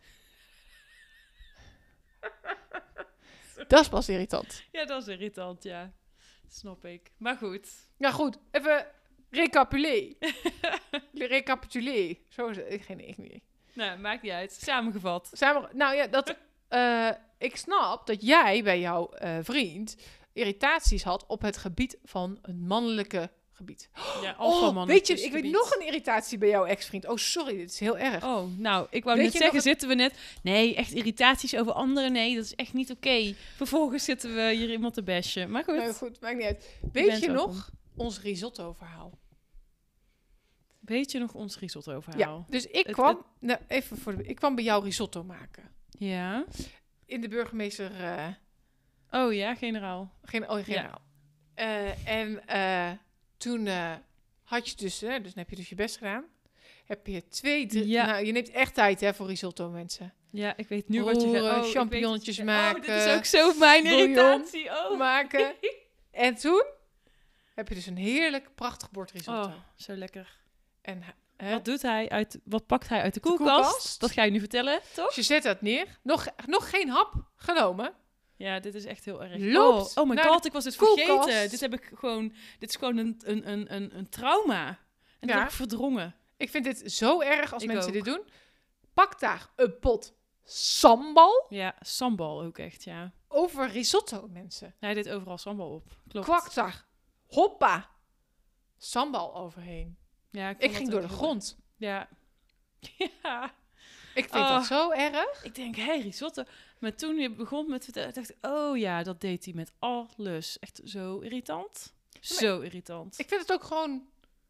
Dat is pas irritant. Ja, dat is irritant, ja. Snap ik. Maar goed. Ja goed, even recapitulé. Recapitulé. Zo is het. Geen idee. Nou, maakt niet uit. Samengevat. Samen, nou ja, dat, eh, ik snap dat jij bij jouw eh, vriend irritaties had op het gebied van een mannelijke gebied. Ja, Oh, alfaman. weet je, ik weet nog een irritatie bij jouw ex-vriend. Oh, sorry, dit is heel erg. Oh, nou, ik wou Weet net je zeggen, nog zitten we net... Nee, echt irritaties over anderen, nee, dat is echt niet oké. Vervolgens zitten we hier iemand te bashen. Maar goed. Nou, goed, maakt niet uit. ben Weet je zo nog ons risotto-verhaal? Weet je nog ons risotto Ja, verhaal? dus ik Het- kwam, nou, even voor de, ik kwam bij jou risotto maken. Ja. In de burgemeester, eh Oh ja, generaal. geen, oh, generaal. Eh, en eh, toen eh, had je dus, hè, dus dan heb je dus je best gedaan. Heb je twee, drie, Ja. nou, je neemt echt tijd hè, voor risotto, mensen. Ja, ik weet nu wat je... Roeren, oh, ik weet champignonnetjes wat je- maken, Oh, dit is ook zo mijn bouillon irritatie. Oh. Maken. En toen heb je dus een heerlijk, prachtig bord risotto. Oh, zo lekker. En hè, Wat doet hij uit... Wat pakt hij uit de De koelkast? koelkast. Dat ga je nu vertellen, toch? dus je zet dat neer. Nog, nog geen hap genomen. Ja, dit is echt heel erg. Loopt oh, oh my naar god, de ik was dit koelkast. vergeten. Dit heb ik gewoon... Dit is gewoon een, een, een, een, een trauma. En dat Ja. heb ik verdrongen. Ik vind dit zo erg als Ik mensen ook. dit doen. Pak daar een pot sambal Ja, sambal ook echt, ja. over risotto, mensen. Hij deed overal sambal op. Klopt. Kwak daar, hoppa, sambal overheen. Ja, Ik vond ging dat door ook de heel grond. erg. Ja. ja. Ik vind Oh. dat zo erg. Ik denk, hé, hey, risotto. Maar toen je begon met vertellen, dacht ik, oh ja, dat deed hij met alles. Echt zo irritant. Zo irritant. Ik vind het ook gewoon...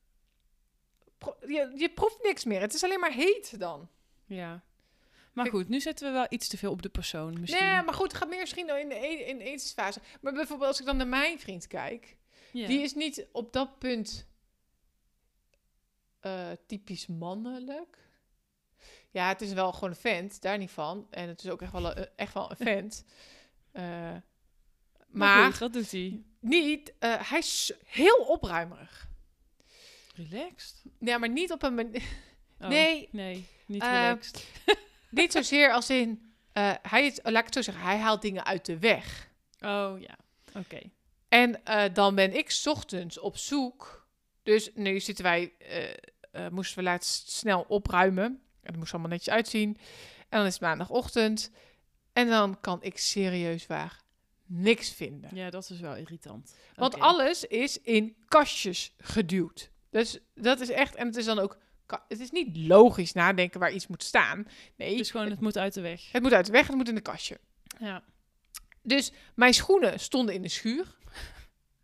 pro- Je, je proeft niks meer. Het is alleen maar heet dan. Ja. Maar Ik- goed, nu zetten we wel iets te veel op de persoon misschien. Nee, maar goed, het gaat meer misschien in de, e- in de etensfase. Maar bijvoorbeeld als ik dan naar mijn vriend kijk... Ja. Die is niet op dat punt eh, typisch mannelijk. Ja, het is wel gewoon een vent, daar niet van. En het is ook echt wel een, echt wel een vent. Eh, maar maar goed, wat doet hij? niet, eh, hij is heel opruimerig. Relaxed? Ja, maar niet op een manier... Oh, Nee. Nee, niet Eh, relaxed. Niet zozeer als in... eh, hij is, laat ik het zo zeggen, hij haalt dingen uit de weg. Oh ja, oké. En eh, dan ben ik 's ochtends op zoek. Dus nu zitten wij, eh, eh, moesten we laatst snel opruimen. En dat moest allemaal netjes uitzien. En dan is het maandagochtend. En dan kan ik serieus waar niks vinden. Ja, dat is wel irritant. Want Oké. alles is in kastjes geduwd. Dus dat is echt... En het is dan ook... ka- Het is niet logisch nadenken waar iets moet staan. Nee, Dus gewoon, het moet uit de weg. het moet uit de weg. Het moet in een kastje. Ja. Dus mijn schoenen stonden in de schuur.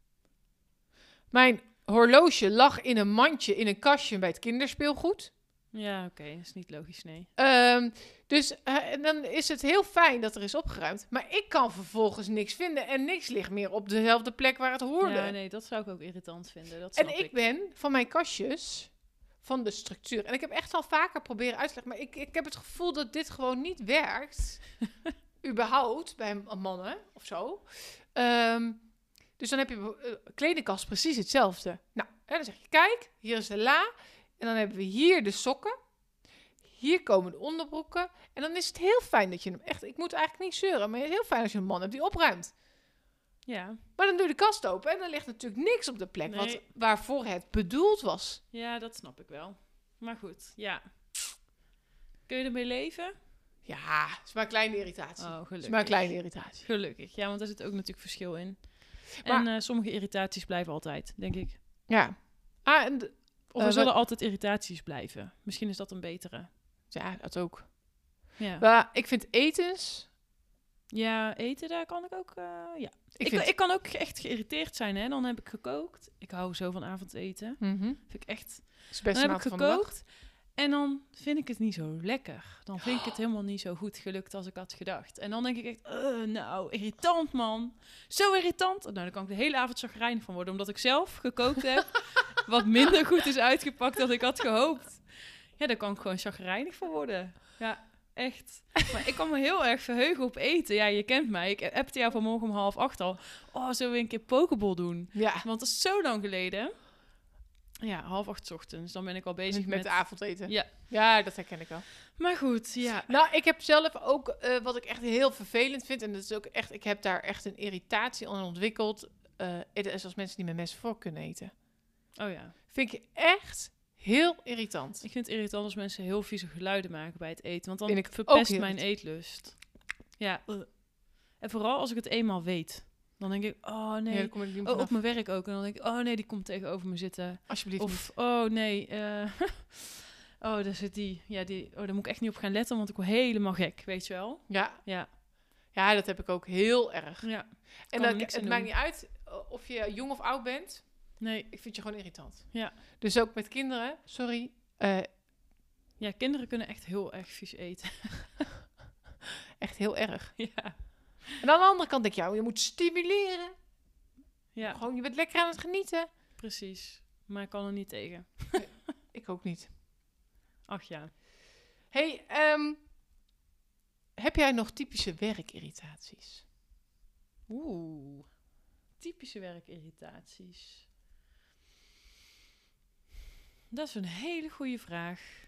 Mijn horloge lag in een mandje in een kastje bij het kinderspeelgoed. Ja, oké. Okay. Dat is niet logisch, nee. Um, dus uh, en dan is het heel fijn dat er is opgeruimd. Maar ik kan vervolgens niks vinden. En niks ligt meer op dezelfde plek waar het hoorde. Ja, nee, dat zou ik ook irritant vinden. Dat snap en ik, ik ben van mijn kastjes, van de structuur. En ik heb echt al vaker proberen uit te leggen. Maar ik, ik heb het gevoel dat dit gewoon niet werkt. überhaupt, bij mannen of zo. Um, dus dan heb je uh, kledingkast precies hetzelfde. Nou, hè, dan zeg je, kijk, hier is de la. En dan hebben we hier de sokken. Hier komen de onderbroeken. En dan is het heel fijn dat je hem echt... Ik moet eigenlijk niet zeuren, maar het is heel fijn als je een man hebt die opruimt. Ja. Maar dan doe je de kast open en dan ligt natuurlijk niks op de plek Nee. wat, waarvoor het bedoeld was. Ja, dat snap ik wel. Maar goed, ja. Kun je ermee leven? Ja, het is maar een kleine irritatie. Oh, Het is gelukkig. maar een kleine irritatie. Gelukkig, ja, want daar zit ook natuurlijk verschil in. Maar- en uh, sommige irritaties blijven altijd, denk ik. Ja. Ah, en de- Of er Uh, zullen wat- altijd irritaties blijven. Misschien is dat een betere. ja, dat ook. Ja, Maar ik vind etens... ja eten, daar kan ik ook... Uh, ja. Ik Ik, vind... ik kan ook echt geïrriteerd zijn, hè. Dan heb ik gekookt. Ik hou zo van avondeten. Mhm. Vind ik echt... Het is best Dan een heb ik avond van de dag. gekookt en dan vind ik het niet zo lekker. Dan vind ik het helemaal niet zo goed gelukt als ik had gedacht. En dan denk ik echt, uh, nou, irritant man. Zo irritant. Nou, dan kan ik de hele avond chagrijnig van worden, omdat ik zelf gekookt heb wat minder goed is uitgepakt dan ik had gehoopt. Ja, daar kan ik gewoon chagrijnig van worden. Ja, echt. Maar ik kan me heel erg verheugen op eten. Ja, je kent mij. Ik heb jou vanmorgen om half acht al. Oh, zullen we een keer pokeball doen? Ja, Want dat is zo lang geleden. Ja, half acht 's ochtends. Dan ben ik al bezig met, met... met de avondeten. Ja. Ja, dat herken ik wel. Maar goed, ja. Nou, ik heb zelf ook, uh, wat ik echt heel vervelend vind, en dat is ook echt, ik heb daar echt een irritatie aan ontwikkeld, uh, het is als mensen die met mes voor kunnen eten. Oh ja. Vind ik echt heel irritant. Ik vind het irritant als mensen heel vieze geluiden maken bij het eten. Want dan Vind ik ook verpest heel mijn eetlust. Ja. Uh. En vooral als ik het eenmaal weet. Dan denk ik, oh nee. Ja, daar kom ik niet meer Oh, vanaf. op mijn werk ook. En dan denk ik, oh nee, die komt tegenover me zitten. Alsjeblieft Of, oh nee. Uh, oh, daar zit die. Ja, die. Oh, daar moet ik echt niet op gaan letten, want ik word helemaal gek, weet je wel. niet. Ja, Ja. ja, dat heb ik ook heel erg. Ja. En kan dat, er niks het aan maakt doen. niet uit of je jong of oud bent. Nee. Ik vind je gewoon irritant. Ja. Dus ook met kinderen, sorry. Uh, Ja, kinderen kunnen echt heel erg vies eten. echt heel erg. Ja. En aan de andere kant denk ik, ja, je moet stimuleren. Ja, Gewoon, je bent lekker aan het genieten. precies. Maar ik kan er niet tegen. Ik ook niet. Ach ja. Hey, um, heb jij nog typische werkirritaties? Oeh. Typische werkirritaties. Dat is een hele goede vraag.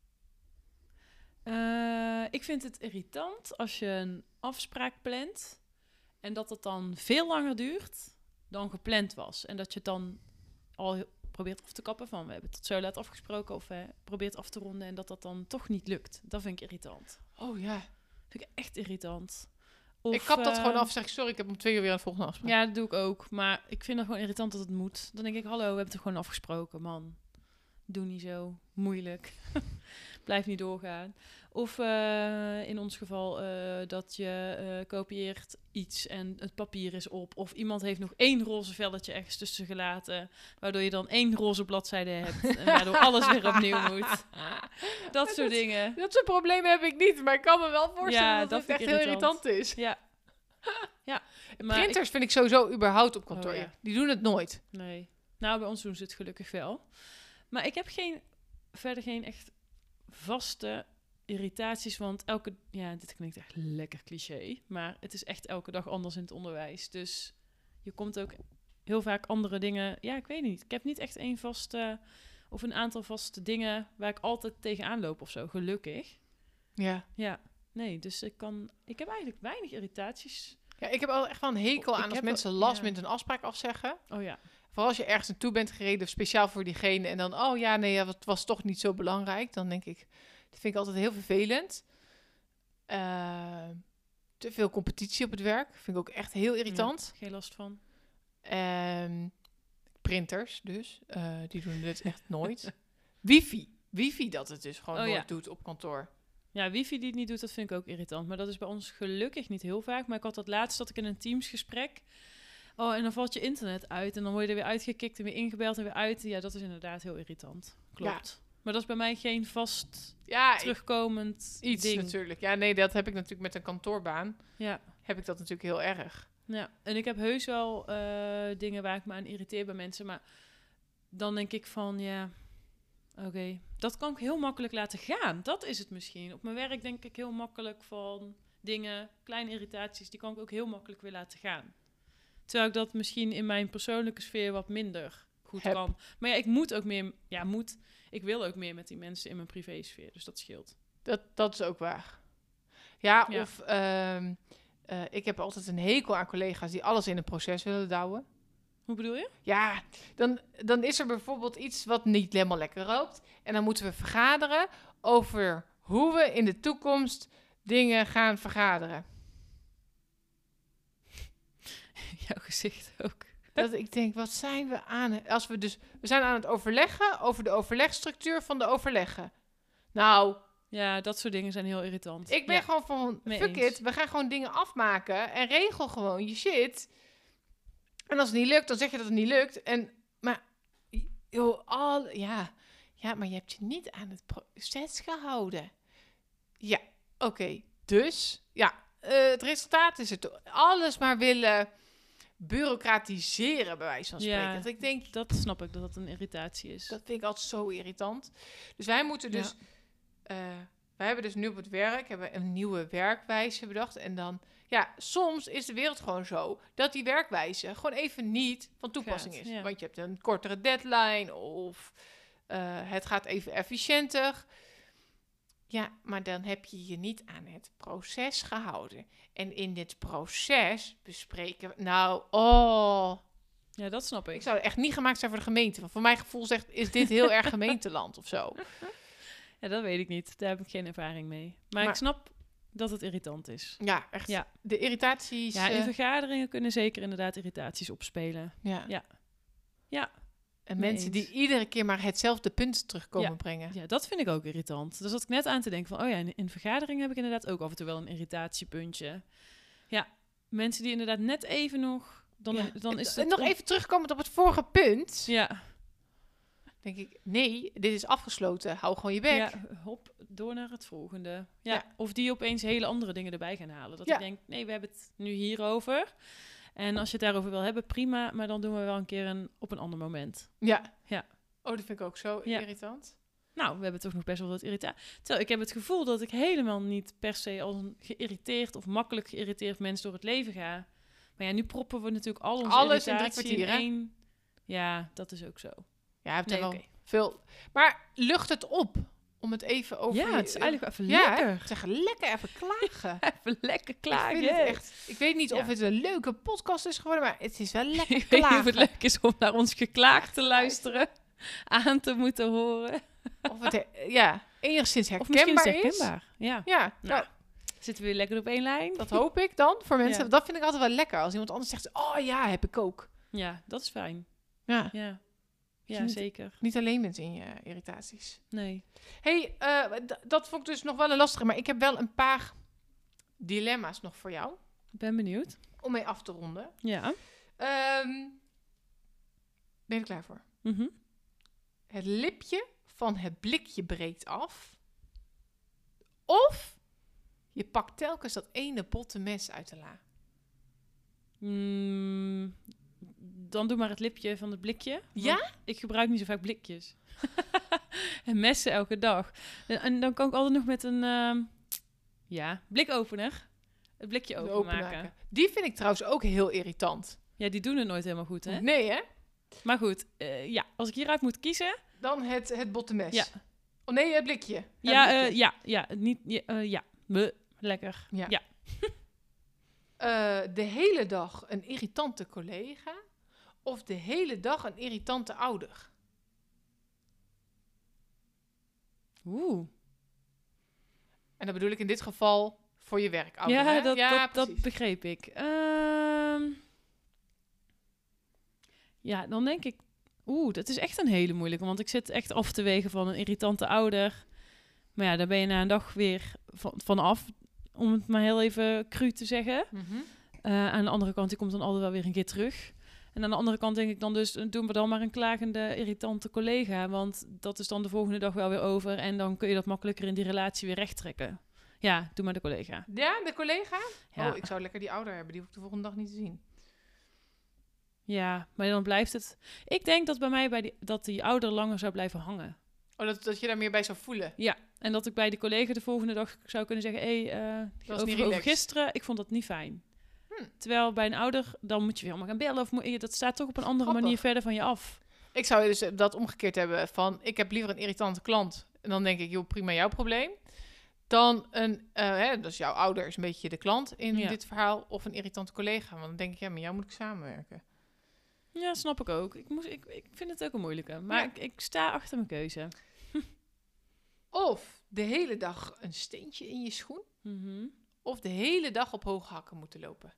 Uh, ik vind het irritant als je een afspraak plant en dat het dan veel langer duurt dan gepland was. En dat je het dan al heel- probeert af te kappen van we hebben het tot zo laat afgesproken of we probeert af te ronden en dat dat dan toch niet lukt. Dat vind ik irritant. Oh ja. Vind ik echt irritant. Of, ik kap dat uh, gewoon af en zeg sorry, ik heb om twee uur weer een volgende afspraak. Ja, dat doe ik ook. Maar ik vind het gewoon irritant dat het moet. Dan denk ik, hallo, we hebben het gewoon afgesproken, man. Doe niet zo moeilijk. Blijf niet doorgaan. Of uh, in ons geval uh, dat je uh, kopieert iets en het papier is op. Of iemand heeft nog één roze velletje ergens tussen gelaten. Waardoor je dan één roze bladzijde hebt. En waardoor alles weer opnieuw moet. Dat soort dingen. Dat soort problemen heb ik niet, maar ik kan me wel voorstellen Ja, dat, dat het vind echt ik heel irritant. irritant is. Ja. Ja. En Maar printers vind ik sowieso überhaupt op kantoor. Oh, ja. Die doen het nooit. ik- Nee. Nou, bij ons doen ze het gelukkig wel. Maar ik heb geen, verder geen echt vaste irritaties, want elke... Ja, dit klinkt echt lekker cliché, maar het is echt elke dag anders in het onderwijs. Dus je komt ook heel vaak andere dingen... Ja, ik weet niet. Ik heb niet echt één vaste... Of een aantal vaste dingen waar ik altijd tegenaan loop of zo, gelukkig. Ja. Ja, nee, dus ik kan... Ik heb eigenlijk weinig irritaties. Ja, ik heb al echt wel een hekel Ik aan als heb mensen wel- last ja. minute een afspraak afzeggen. Oh ja. Vooral als je ergens naartoe bent gereden, speciaal voor diegene. En dan, oh ja, nee, ja, het was toch niet zo belangrijk. Dan denk ik, dat vind ik altijd heel vervelend. Uh, te veel competitie op het werk. Vind ik ook echt heel irritant. Ja, geen last van. Um, printers dus, uh, die doen dit echt nooit. Wifi. Wifi dat het dus gewoon Oh, nooit ja. doet op kantoor. Ja, wifi die het niet doet, dat vind ik ook irritant. Maar dat is bij ons gelukkig niet heel vaak. Maar ik had dat laatst, dat ik in een Teams-gesprek. Oh, en dan valt je internet uit. En dan word je er weer uitgekikt en weer ingebeld en weer uit. Ja, dat is inderdaad heel irritant. Klopt. Maar dat is bij mij geen vast Ja, ik- terugkomend iets ding. natuurlijk. Ja, nee, dat heb ik natuurlijk met een kantoorbaan. Ja. Heb ik dat natuurlijk heel erg. Ja, en ik heb heus wel eh, dingen waar ik me aan irriteer bij mensen. Maar dan denk ik van, ja, oké, dat kan ik heel makkelijk laten gaan. Dat is het misschien. Op mijn werk denk ik heel makkelijk van dingen, kleine irritaties, die kan ik ook heel makkelijk weer laten gaan. Terwijl ik dat misschien in mijn persoonlijke sfeer wat minder goed Heb. kan. Maar ja, ik moet ook meer, ja, moet, ik wil ook meer met die mensen in mijn privésfeer. Dus dat scheelt. Dat, dat is ook waar. Ja, Ja. of ehm, eh, ik heb altijd een hekel aan collega's die alles in een proces willen douwen. Hoe bedoel je? Ja, dan, dan is er bijvoorbeeld iets wat niet helemaal lekker loopt. En dan moeten we vergaderen over hoe we in de toekomst dingen gaan vergaderen. Jouw gezicht ook. Dat ik denk, wat zijn we aan het... Als we dus... We zijn aan het overleggen over de overlegstructuur van de overleggen. Nou, Ja, dat soort dingen zijn heel irritant. ik ben Ja. gewoon van, mee fuck eens. it, we gaan gewoon dingen afmaken en regel gewoon je shit. En als het niet lukt, dan zeg je dat het niet lukt. En, maar, joh, al, ja, ja, maar je hebt je niet aan het proces gehouden. Ja, oké, dus, ja, eh, het resultaat is het. Alles maar willen bureaucratiseren, bij wijze van spreken. Ja. Dat ik denk, Dat snap ik, dat dat een irritatie is. dat vind ik altijd zo irritant. Dus wij moeten dus... eh, wij hebben dus nu op het werk hebben we een nieuwe werkwijze bedacht. En dan... Ja, soms is de wereld gewoon zo... dat die werkwijze gewoon even niet van toepassing Gaat, is. ja. Want je hebt een kortere deadline... of eh, het gaat even efficiënter. Ja, maar dan heb je je niet aan het proces gehouden. En in dit proces bespreken we... Nou, oh... Ja, dat snap ik. Ik zou echt niet gemaakt zijn voor de gemeente. Want voor mijn gevoel zegt, is dit heel erg gemeenteland of zo. Ja, dat weet ik niet. Daar heb ik geen ervaring mee. Maar, Maar- ik snap dat het irritant is. Ja, echt. Ja. De irritaties... Ja, in eh, vergaderingen kunnen zeker inderdaad irritaties opspelen. ja. Ja. Ja. En Mee mensen die eens. iedere keer maar hetzelfde punt terugkomen Ja. brengen. Ja, dat vind ik ook irritant. Dus zat ik net aan te denken van... oh ja, in, in vergaderingen heb ik inderdaad ook af en toe wel een irritatiepuntje. Ja, mensen die inderdaad net even nog... Dan, Ja. dan is En het nog on- even terugkomend op het vorige punt. Ja, Denk ik, nee, dit is afgesloten. Hou gewoon je bek. ja, hop, door naar het volgende. Ja, Ja. Of die opeens hele andere dingen erbij gaan halen. Dat Ja. ik denk, nee, we hebben het nu hierover. En als je het daarover wil hebben, prima. Maar dan doen we wel een keer een, op een ander moment. Ja. Ja. Oh, dat vind ik ook zo Ja. irritant. Nou, we hebben toch nog best wel wat irritatie. Terwijl ik heb het gevoel dat ik helemaal niet per se als een geïrriteerd of makkelijk geïrriteerd mens door het leven ga. Maar ja, nu proppen we natuurlijk al onze Alles in drie irritatie kwartier, hè? één. Ja, dat is ook zo. Ja, je hebt Nee, er wel oké. veel. Maar lucht het op om het even over. Ja, je- het is eigenlijk even Ja, hè? lekker. Zeg lekker even klagen. Even lekker klaar. Ik vind het echt. Ik weet niet Ja. of het een leuke podcast is geworden, maar het is wel lekker Ik weet niet of klagen. het leuk is om naar ons geklaag te luisteren. Aan te moeten horen. Of het he- ja, enigszins Of misschien is herkenbaar het is. herkenbaar. Ja. Ja, Nou, nou, Zitten we weer lekker op één lijn? dat hoop ik dan voor mensen. Ja. Dat vind ik altijd wel lekker. Als iemand anders zegt, oh ja, heb ik ook. Ja, dat is fijn. Ja, Ja, ja niet- zeker. niet alleen bent in je irritaties. Nee. hey, eh, d- dat vond ik dus nog wel een lastige. Maar ik heb wel een paar dilemma's nog voor jou. Ik ben benieuwd. Om mee af te ronden. Ja. Ehm, ben je er klaar voor? Mhm. Het lipje van het blikje breekt af. Of je pakt telkens dat ene botte mes uit de la. Mm, dan doe maar het lipje van het blikje. want Ja? Ik gebruik niet zo vaak blikjes. En messen elke dag. En, en dan kan ik altijd nog met een ehm, ja, blikopener het blikje De openmaken. openmaken. Die vind ik trouwens ook heel irritant. Ja, die doen het nooit helemaal goed, hè? Nee, hè? Maar goed, eh, ja, als ik hieruit moet kiezen... Dan het, het botte mes. Ja. Oh nee, het blikje. Ja, het eh, blikje. ja, ja, niet, ja, eh, ja. Bleh, lekker. Ja. Ja. Eh, de hele dag een irritante collega of de hele dag een irritante ouder? Oeh. En dat bedoel ik in dit geval voor je werk. Ouder, Ja, hè? dat, dat, dat precies. begreep ik. Ehm, ja, dan denk ik... Oeh, dat is echt een hele moeilijke. Want ik zit echt af te wegen van een irritante ouder. Maar ja, daar ben je na een dag weer van, vanaf. Om het maar heel even cru te zeggen. Mhm. Uh, aan de andere kant, die komt dan altijd wel weer een keer terug. En aan de andere kant denk ik dan dus, doen we dan maar een klagende, irritante collega. Want dat is dan de volgende dag wel weer over. En dan kun je dat makkelijker in die relatie weer recht trekken. Ja, doe maar de collega. Ja, de collega? Ja. Oh, ik zou lekker die ouder hebben. Die hoef ik de volgende dag niet te zien. Ja, maar dan blijft het... Ik denk dat bij mij bij die, dat die ouder langer zou blijven hangen. Oh, dat, dat je daar meer bij zou voelen. Ja, en dat ik bij die collega de volgende dag zou kunnen zeggen... Hé, hey, uh, was over, niet over relaxed. gisteren, ik vond dat niet fijn. Hm. Terwijl bij een ouder, dan moet je weer allemaal gaan bellen. Of moet je, dat staat toch op een andere Grappig. manier verder van je af. Ik zou dus dat omgekeerd hebben van... Ik heb liever een irritante klant. En dan denk ik, joh, prima, jouw probleem. Dan een... Uh, hè, dus jouw ouder is een beetje de klant in Ja. dit verhaal. Of een irritante collega. Want dan denk ik, ja, met jou moet ik samenwerken. Ja, snap ik ook. Ik, moest, ik, ik vind het ook een moeilijke. Maar Ja. ik, ik sta achter mijn keuze. Of de hele dag een steentje in je schoen. Mhm. Of de hele dag op hoge hakken moeten lopen.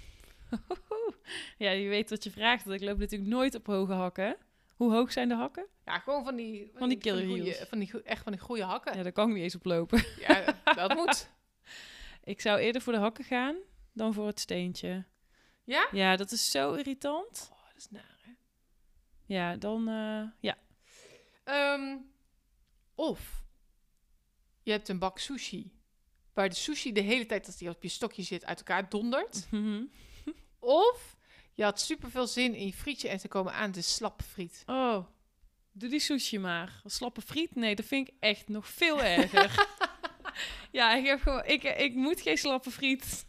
Ja, je weet wat je vraagt. Want ik loop natuurlijk nooit op hoge hakken. Hoe hoog zijn de hakken? Ja, gewoon van die... Van die killer goeie- heels. Van die, goe- echt van die goede hakken. Ja, daar kan ik niet eens op lopen. Ja, dat moet. Ik zou eerder voor de hakken gaan dan voor het steentje. Ja? Ja, dat is zo irritant. Oh, dat is naar, hè? Ja, dan... eh, ja. Ehm, of je hebt een bak sushi. Waar de sushi de hele tijd als die op je stokje zit uit elkaar dondert. Mhm. Of je had superveel zin in je frietje en ze komen aan de slappe friet. Oh, doe die sushi maar. Slappe friet? Nee, dat vind ik echt nog veel erger. Ja, ik, heb gewoon, ik, ik moet geen slappe friet.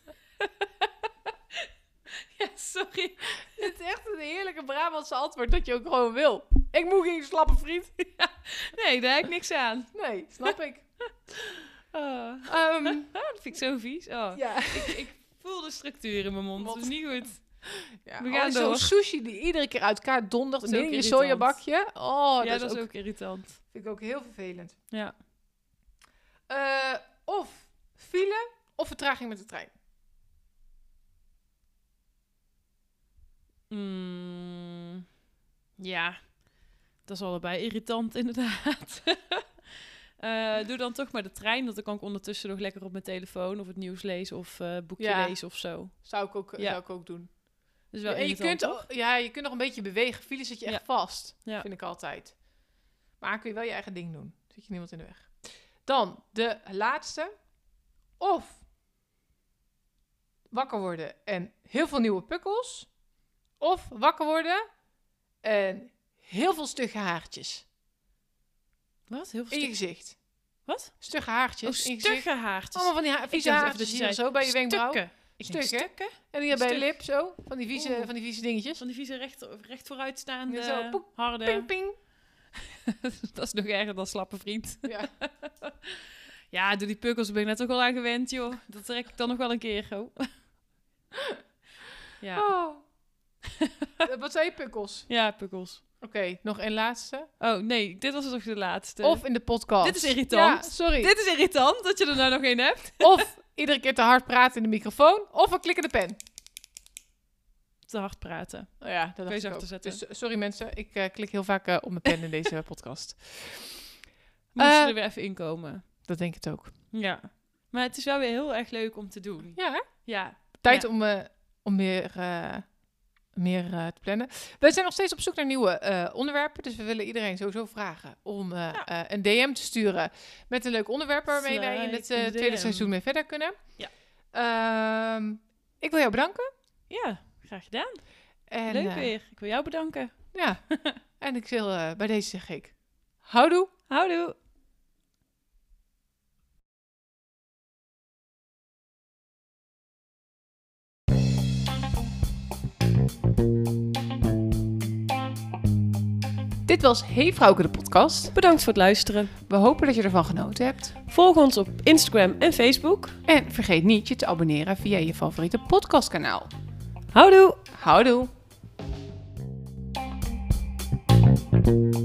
Ja, sorry. Het is echt een heerlijke Brabantse antwoord dat je ook gewoon wil. Ik moet geen slappe friet. Nee, daar heb ik niks aan. Nee, snap ik. Oh. Ehm, Dat vind ik zo vies. Oh. ja. Ik, ik voel de structuur in mijn mond. Dat is niet goed. ja. We Oh, gaan zo'n door. sushi die iedere keer uit elkaar dondert. Dat is En ook in je irritant. sojabakje. Oh, Ja, dat, is ook, irritant. vind ik ook heel vervelend. Ja. Eh, of file of vertraging met de trein. Mm, ja, dat is allebei irritant inderdaad. Eh, doe dan toch maar de trein, want dan kan ik ondertussen nog lekker op mijn telefoon of het nieuws lezen of eh boekje Ja. lezen of zo. Zou ik ook, Ja. zou ik ook doen. Dus wel Ja, en je irritant, kunt, toch? o- ja, je kunt nog een beetje bewegen. File zit je echt Ja. vast, Ja. vind ik altijd. Maar kun je wel je eigen ding doen. Zit je niemand in de weg. Dan de laatste. Of wakker worden en heel veel nieuwe pukkels. Of wakker worden en heel veel stugge haartjes Wat? Heel veel in je stuk- gezicht. Wat? Stugge haartjes Oh, in je gezicht. stugge haartjes. Allemaal van die ha- vieze dacht even haartjes dat je hier zei zo bij je wenkbrauw. Stukken. Ik denk Stukken. stukken? En hier bij je Stuk. lip zo. Van die vieze, Oeh. van die vieze dingetjes. Van die vieze recht, recht vooruitstaande, Ja, zo, poek, harde... Ping, ping. Dat is nog erger dan slappe vriend. Ja. Ja, door die pukkels ben ik net ook al aan gewend, joh. Dat trek ik dan nog wel een keer, oh. Ja. Oh. Eh, Wat zijn je pukkels? Ja, pukkels. Oké, nog een laatste. Oh, nee, dit was toch de laatste. Of in de podcast. Dit is irritant. Ja, sorry. Dit is irritant, dat je er nou nog één hebt. Of iedere keer te hard praten in de microfoon. Of een klikkende pen. Te hard praten. Oh ja, dat Kun je dacht ze ik ook. achterzetten. Dus eh, sorry mensen, ik eh, klik heel vaak eh, op mijn pen in deze podcast. Moest je Eh, er weer even inkomen. Dat denk ik het ook. Ja. Maar het is wel weer heel erg leuk om te doen. Ja, hè? Ja. Tijd Ja. om, eh, om meer, eh, meer eh, te plannen. Wij zijn nog steeds op zoek naar nieuwe eh, onderwerpen. Dus we willen iedereen sowieso vragen om eh, Ja. eh, een D M te sturen met een leuk onderwerp waarmee wij in het Slide eh, in de tweede D M. seizoen mee verder kunnen. Ja. Ehm, ik wil jou bedanken. Ja, graag gedaan. En, leuk eh, weer. Ik wil jou bedanken. Ja, en ik wil, eh, bij deze zeg ik, houdoe. Houdoe. Dit was Hey Vrouwke, de podcast. Bedankt voor het luisteren. We hopen dat je ervan genoten hebt. Volg ons op Instagram en Facebook. En vergeet niet je te abonneren via je favoriete podcastkanaal. Houdoe. Houdoe.